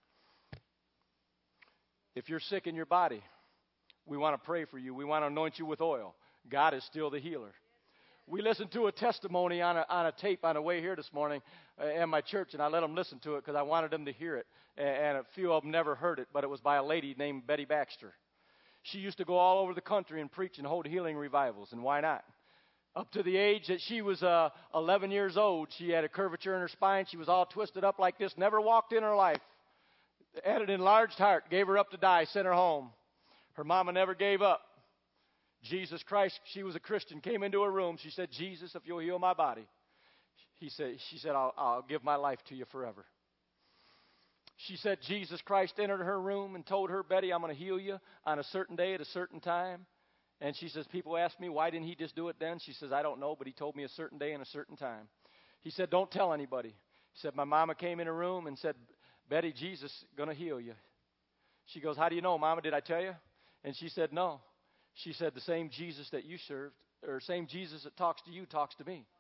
If you're sick in your body, we want to pray for you. We want to anoint you with oil. God is still the healer. We listened to a testimony on a, on a tape on the way here this morning uh, in my church, and I let them listen to it because I wanted them to hear it. And, and a few of them never heard it, but it was by a lady named Betty Baxter. She used to go all over the country and preach and hold healing revivals, and why not? Up to the age that she was uh, eleven years old, she had a curvature in her spine. She was all twisted up like this, never walked in her life. Had an enlarged heart, gave her up to die, sent her home. Her mama never gave up. Jesus Christ, she was a Christian, came into her room. She said, Jesus, if you'll heal my body. He said, she said, I'll, I'll give my life to you forever. She said Jesus Christ entered her room and told her, Betty, I'm going to heal you on a certain day at a certain time. And she says, people ask me, why didn't He just do it then? She says, I don't know, but He told me a certain day and a certain time. He said, don't tell anybody. He said, my mama came in her room and said, Betty, Jesus is going to heal you. She goes, how do you know, Mama? Did I tell you? And she said, no. She said, the same Jesus that you served, or same Jesus that talks to you, talks to me.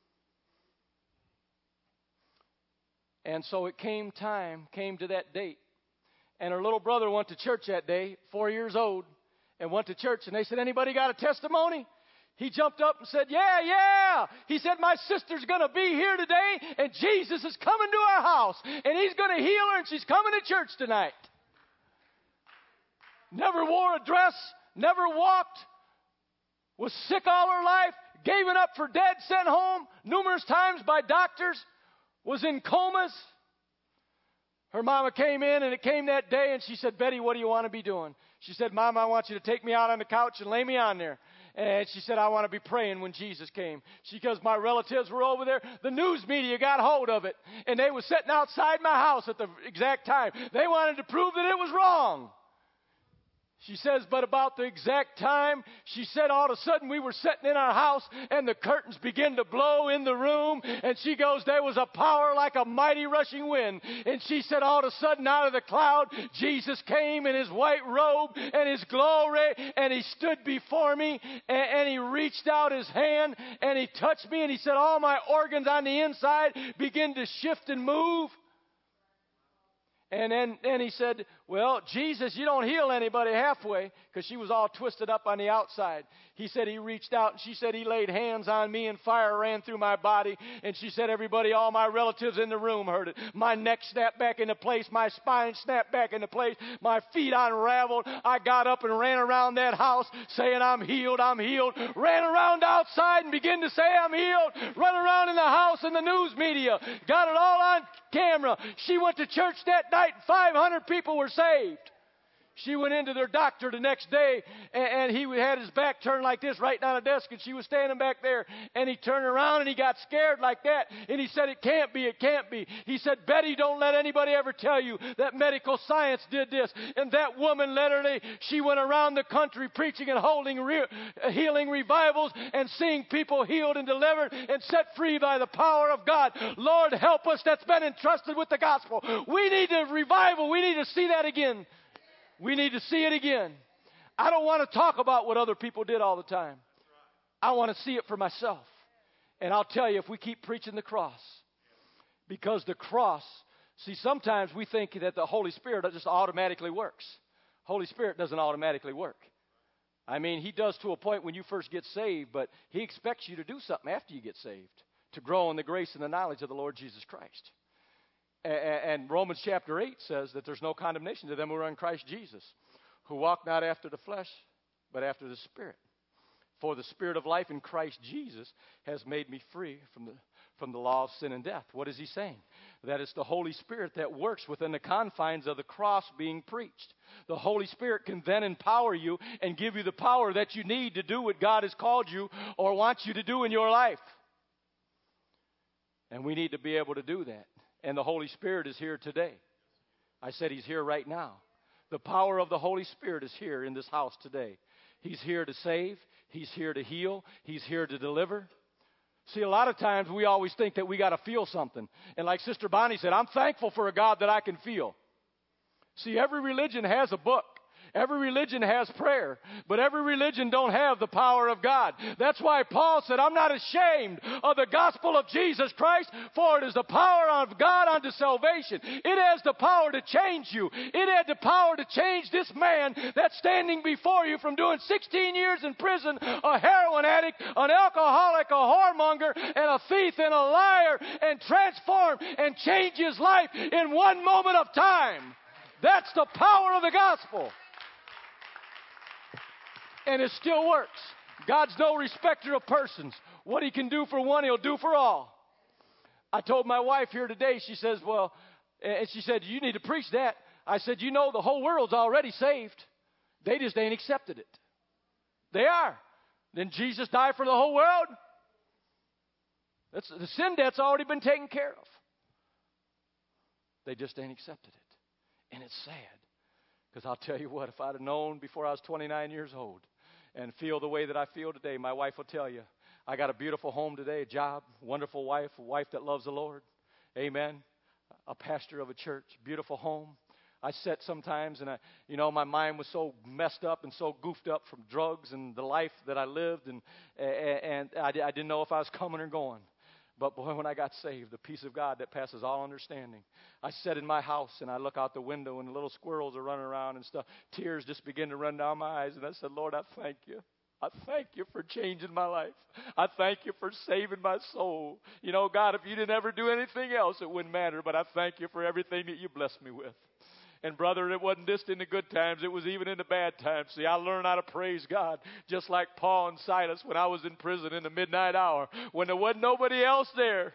And so it came time, came to that date. And her little brother went to church that day, four years old, and went to church. And they said, anybody got a testimony? He jumped up and said, yeah, yeah. He said, my sister's going to be here today, and Jesus is coming to our house, and He's going to heal her, and she's coming to church tonight. Never wore a dress, never walked, was sick all her life, given up for dead, sent home numerous times by doctors, was in comas. Her mama came in, and it came that day, and she said, Betty, what do you want to be doing? She said, Mom, I want you to take me out on the couch and lay me on there. And she said, I want to be praying when Jesus came. She, because my relatives were over there. The news media got hold of it. And they were sitting outside my house at the exact time. They wanted to prove that it was wrong. She says, but about the exact time, she said all of a sudden we were sitting in our house and the curtains began to blow in the room. And she goes, there was a power like a mighty rushing wind. And she said all of a sudden out of the cloud, Jesus came in his white robe and his glory. And he stood before me and, and he reached out his hand and he touched me. And he said all my organs on the inside begin to shift and move. And then, then he said, well, Jesus, you don't heal anybody halfway, because she was all twisted up on the outside. He said he reached out, and she said he laid hands on me, and fire ran through my body. And she said everybody, all my relatives in the room heard it. My neck snapped back into place. My spine snapped back into place. My feet unraveled. I got up and ran around that house saying, I'm healed, I'm healed. Ran around outside and began to say, I'm healed. Run around in the house and the news media. Got it all on camera. She went to church that night. five hundred people were saved. She went into their doctor the next day, and, and he had his back turned like this right down the desk, and she was standing back there, and he turned around, and he got scared like that, and he said, it can't be, it can't be. He said, Betty, don't let anybody ever tell you that medical science did this. And that woman literally, she went around the country preaching and holding re- healing revivals and seeing people healed and delivered and set free by the power of God. Lord, help us that's been entrusted with the gospel. We need a revival. We need to see that again. We need to see it again. I don't want to talk about what other people did all the time. I want to see it for myself. And I'll tell you, if we keep preaching the cross, because the cross, see, sometimes we think that the Holy Spirit just automatically works. Holy Spirit doesn't automatically work. I mean, he does to a point when you first get saved, but he expects you to do something after you get saved, to grow in the grace and the knowledge of the Lord Jesus Christ. And Romans chapter eight says that there's no condemnation to them who are in Christ Jesus, who walk not after the flesh, but after the Spirit. For the Spirit of life in Christ Jesus has made me free from the, from the law of sin and death. What is he saying? That it's the Holy Spirit that works within the confines of the cross being preached. The Holy Spirit can then empower you and give you the power that you need to do what God has called you or wants you to do in your life. And we need to be able to do that. And the Holy Spirit is here today. I said he's here right now. The power of the Holy Spirit is here in this house today. He's here to save. He's here to heal. He's here to deliver. See, a lot of times we always think that we got to feel something. And like Sister Bonnie said, I'm thankful for a God that I can feel. See, every religion has a book. Every religion has prayer, but every religion don't have the power of God. That's why Paul said, I'm not ashamed of the gospel of Jesus Christ, for it is the power of God unto salvation. It has the power to change you. It had the power to change this man that's standing before you from doing sixteen years in prison, a heroin addict, an alcoholic, a whoremonger, and a thief and a liar, and transform and change his life in one moment of time. That's the power of the gospel. And it still works. God's no respecter of persons. What he can do for one, he'll do for all. I told my wife here today, she says, well, and she said, you need to preach that. I said, you know, the whole world's already saved. They just ain't accepted it. They are. Then Jesus died for the whole world. That's, the sin debt's already been taken care of. They just ain't accepted it. And it's sad. Because I'll tell you what, if I'd have known before I was twenty-nine years old and feel the way that I feel today, my wife will tell you, I got a beautiful home today, a job, wonderful wife, a wife that loves the Lord. Amen. A pastor of a church, beautiful home. I sat sometimes and, I, you know, my mind was so messed up and so goofed up from drugs and the life that I lived, and, and I, I didn't know if I was coming or going. But boy, when I got saved, the peace of God that passes all understanding. I sat in my house and I look out the window and the little squirrels are running around and stuff. Tears just begin to run down my eyes. And I said, Lord, I thank you. I thank you for changing my life. I thank you for saving my soul. You know, God, if you didn't ever do anything else, it wouldn't matter. But I thank you for everything that you blessed me with. And brother, it wasn't just in the good times. It was even in the bad times. See, I learned how to praise God, just like Paul and Silas when I was in prison in the midnight hour, when there wasn't nobody else there.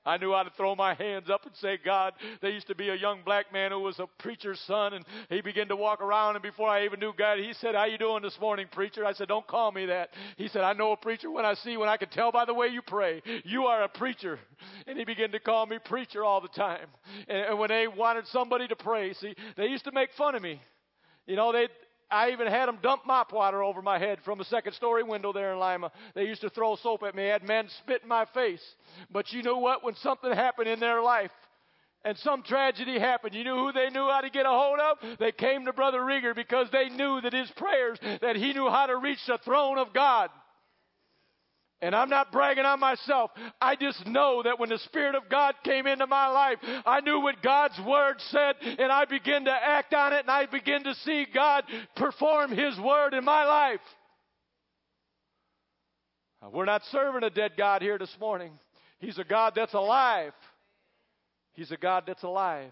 I knew how to throw my hands up and say, God, there used to be a young black man who was a preacher's son, and he began to walk around, and before I even knew God, he said, how you doing this morning, preacher? I said, don't call me that. He said, I know a preacher when I see, when I can tell by the way you pray. You are a preacher. And he began to call me preacher all the time. And, and when they wanted somebody to pray, see, they used to make fun of me. You know, they I even had them dump mop water over my head from a second-story window there in Lima. They used to throw soap at me. I had men spit in my face. But you know what? When something happened in their life and some tragedy happened, you knew who they knew how to get a hold of? They came to Brother Rieger because they knew that his prayers, that he knew how to reach the throne of God. And I'm not bragging on myself. I just know that when the Spirit of God came into my life, I knew what God's Word said, and I began to act on it, and I began to see God perform His Word in my life. We're not serving a dead God here this morning. He's a God that's alive. He's a God that's alive.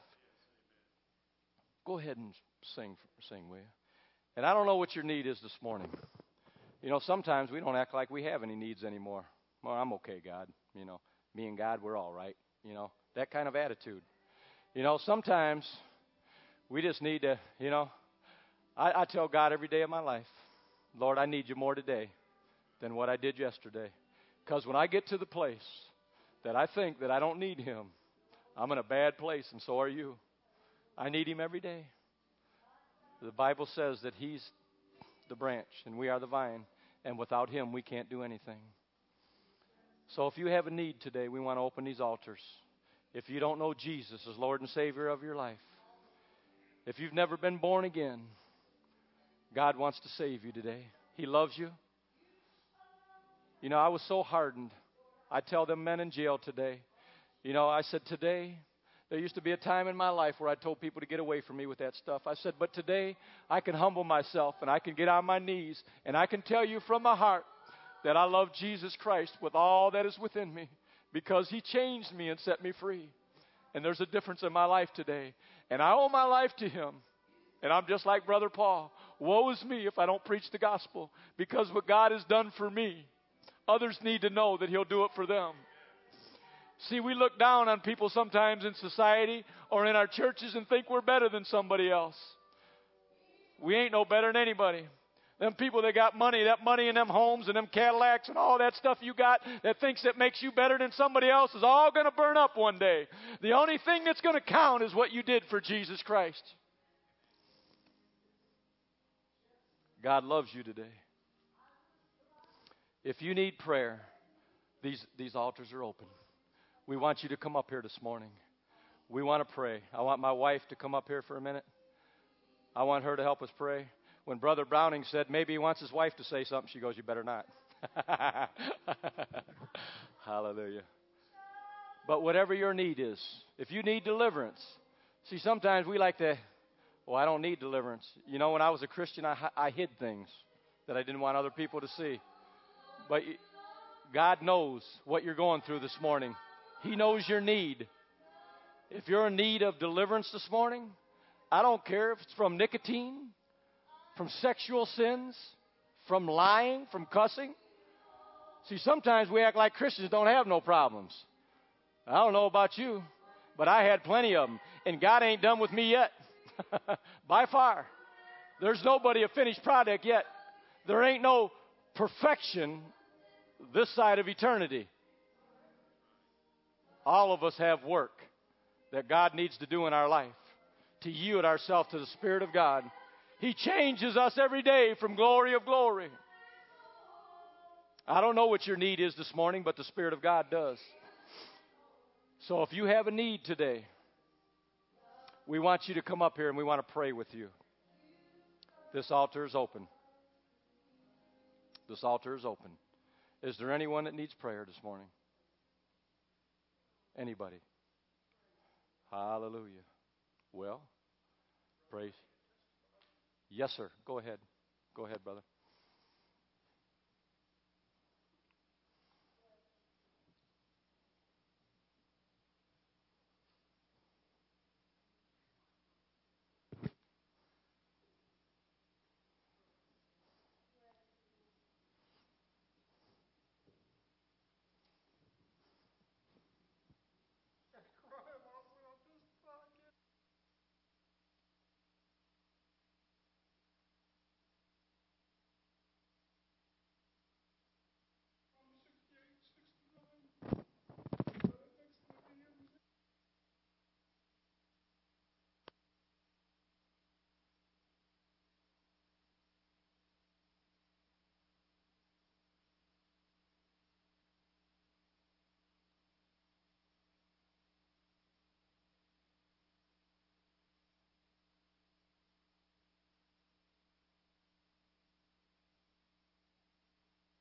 Go ahead and sing, sing, will you? And I don't know what your need is this morning. You know, sometimes we don't act like we have any needs anymore. Well, I'm okay, God. You know, me and God, we're all right. You know, that kind of attitude. You know, sometimes we just need to, you know, I, I tell God every day of my life, Lord, I need you more today than what I did yesterday. Because when I get to the place that I think that I don't need Him, I'm in a bad place, and so are you. I need Him every day. The Bible says that He's the branch, and we are the vine, and without Him we can't do anything. So if you have a need today, we want to open these altars. If you don't know Jesus as Lord and Savior of your life, if you've never been born again, God wants to save you today. He loves you. You know, I was so hardened. I tell them men in jail today, you know, I said, today, there used to be a time in my life where I told people to get away from me with that stuff. I said, but today I can humble myself and I can get on my knees and I can tell you from my heart that I love Jesus Christ with all that is within me because He changed me and set me free. And there's a difference in my life today. And I owe my life to Him. And I'm just like Brother Paul. Woe is me if I don't preach the gospel, because what God has done for me, others need to know that He'll do it for them. See, we look down on people sometimes in society or in our churches and think we're better than somebody else. We ain't no better than anybody. Them people that got money, that money in them homes and them Cadillacs and all that stuff you got that thinks that makes you better than somebody else is all going to burn up one day. The only thing that's going to count is what you did for Jesus Christ. God loves you today. If you need prayer, these, these altars are open. We want you to come up here this morning. We want to pray. I want my wife to come up here for a minute. I want her to help us pray. When Brother Browning said maybe he wants his wife to say something, she goes, you better not. Hallelujah. But whatever your need is, if you need deliverance, see, sometimes we like to, well, I don't need deliverance. You know, when I was a Christian, I, I hid things that I didn't want other people to see. But God knows what you're going through this morning. He knows your need. If you're in need of deliverance this morning, I don't care if it's from nicotine, from sexual sins, from lying, from cussing. See, sometimes we act like Christians don't have no problems. I don't know about you, but I had plenty of them. And God ain't done with me yet. By far. There's nobody a finished product yet. There ain't no perfection this side of eternity. All of us have work that God needs to do in our life to yield ourselves to the Spirit of God. He changes us every day from glory of glory. I don't know what your need is this morning, but the Spirit of God does. So if you have a need today, we want you to come up here and we want to pray with you. This altar is open. This altar is open. Is there anyone that needs prayer this morning? Anybody? Hallelujah. Well, praise. Yes, sir. Go ahead. Go ahead, brother.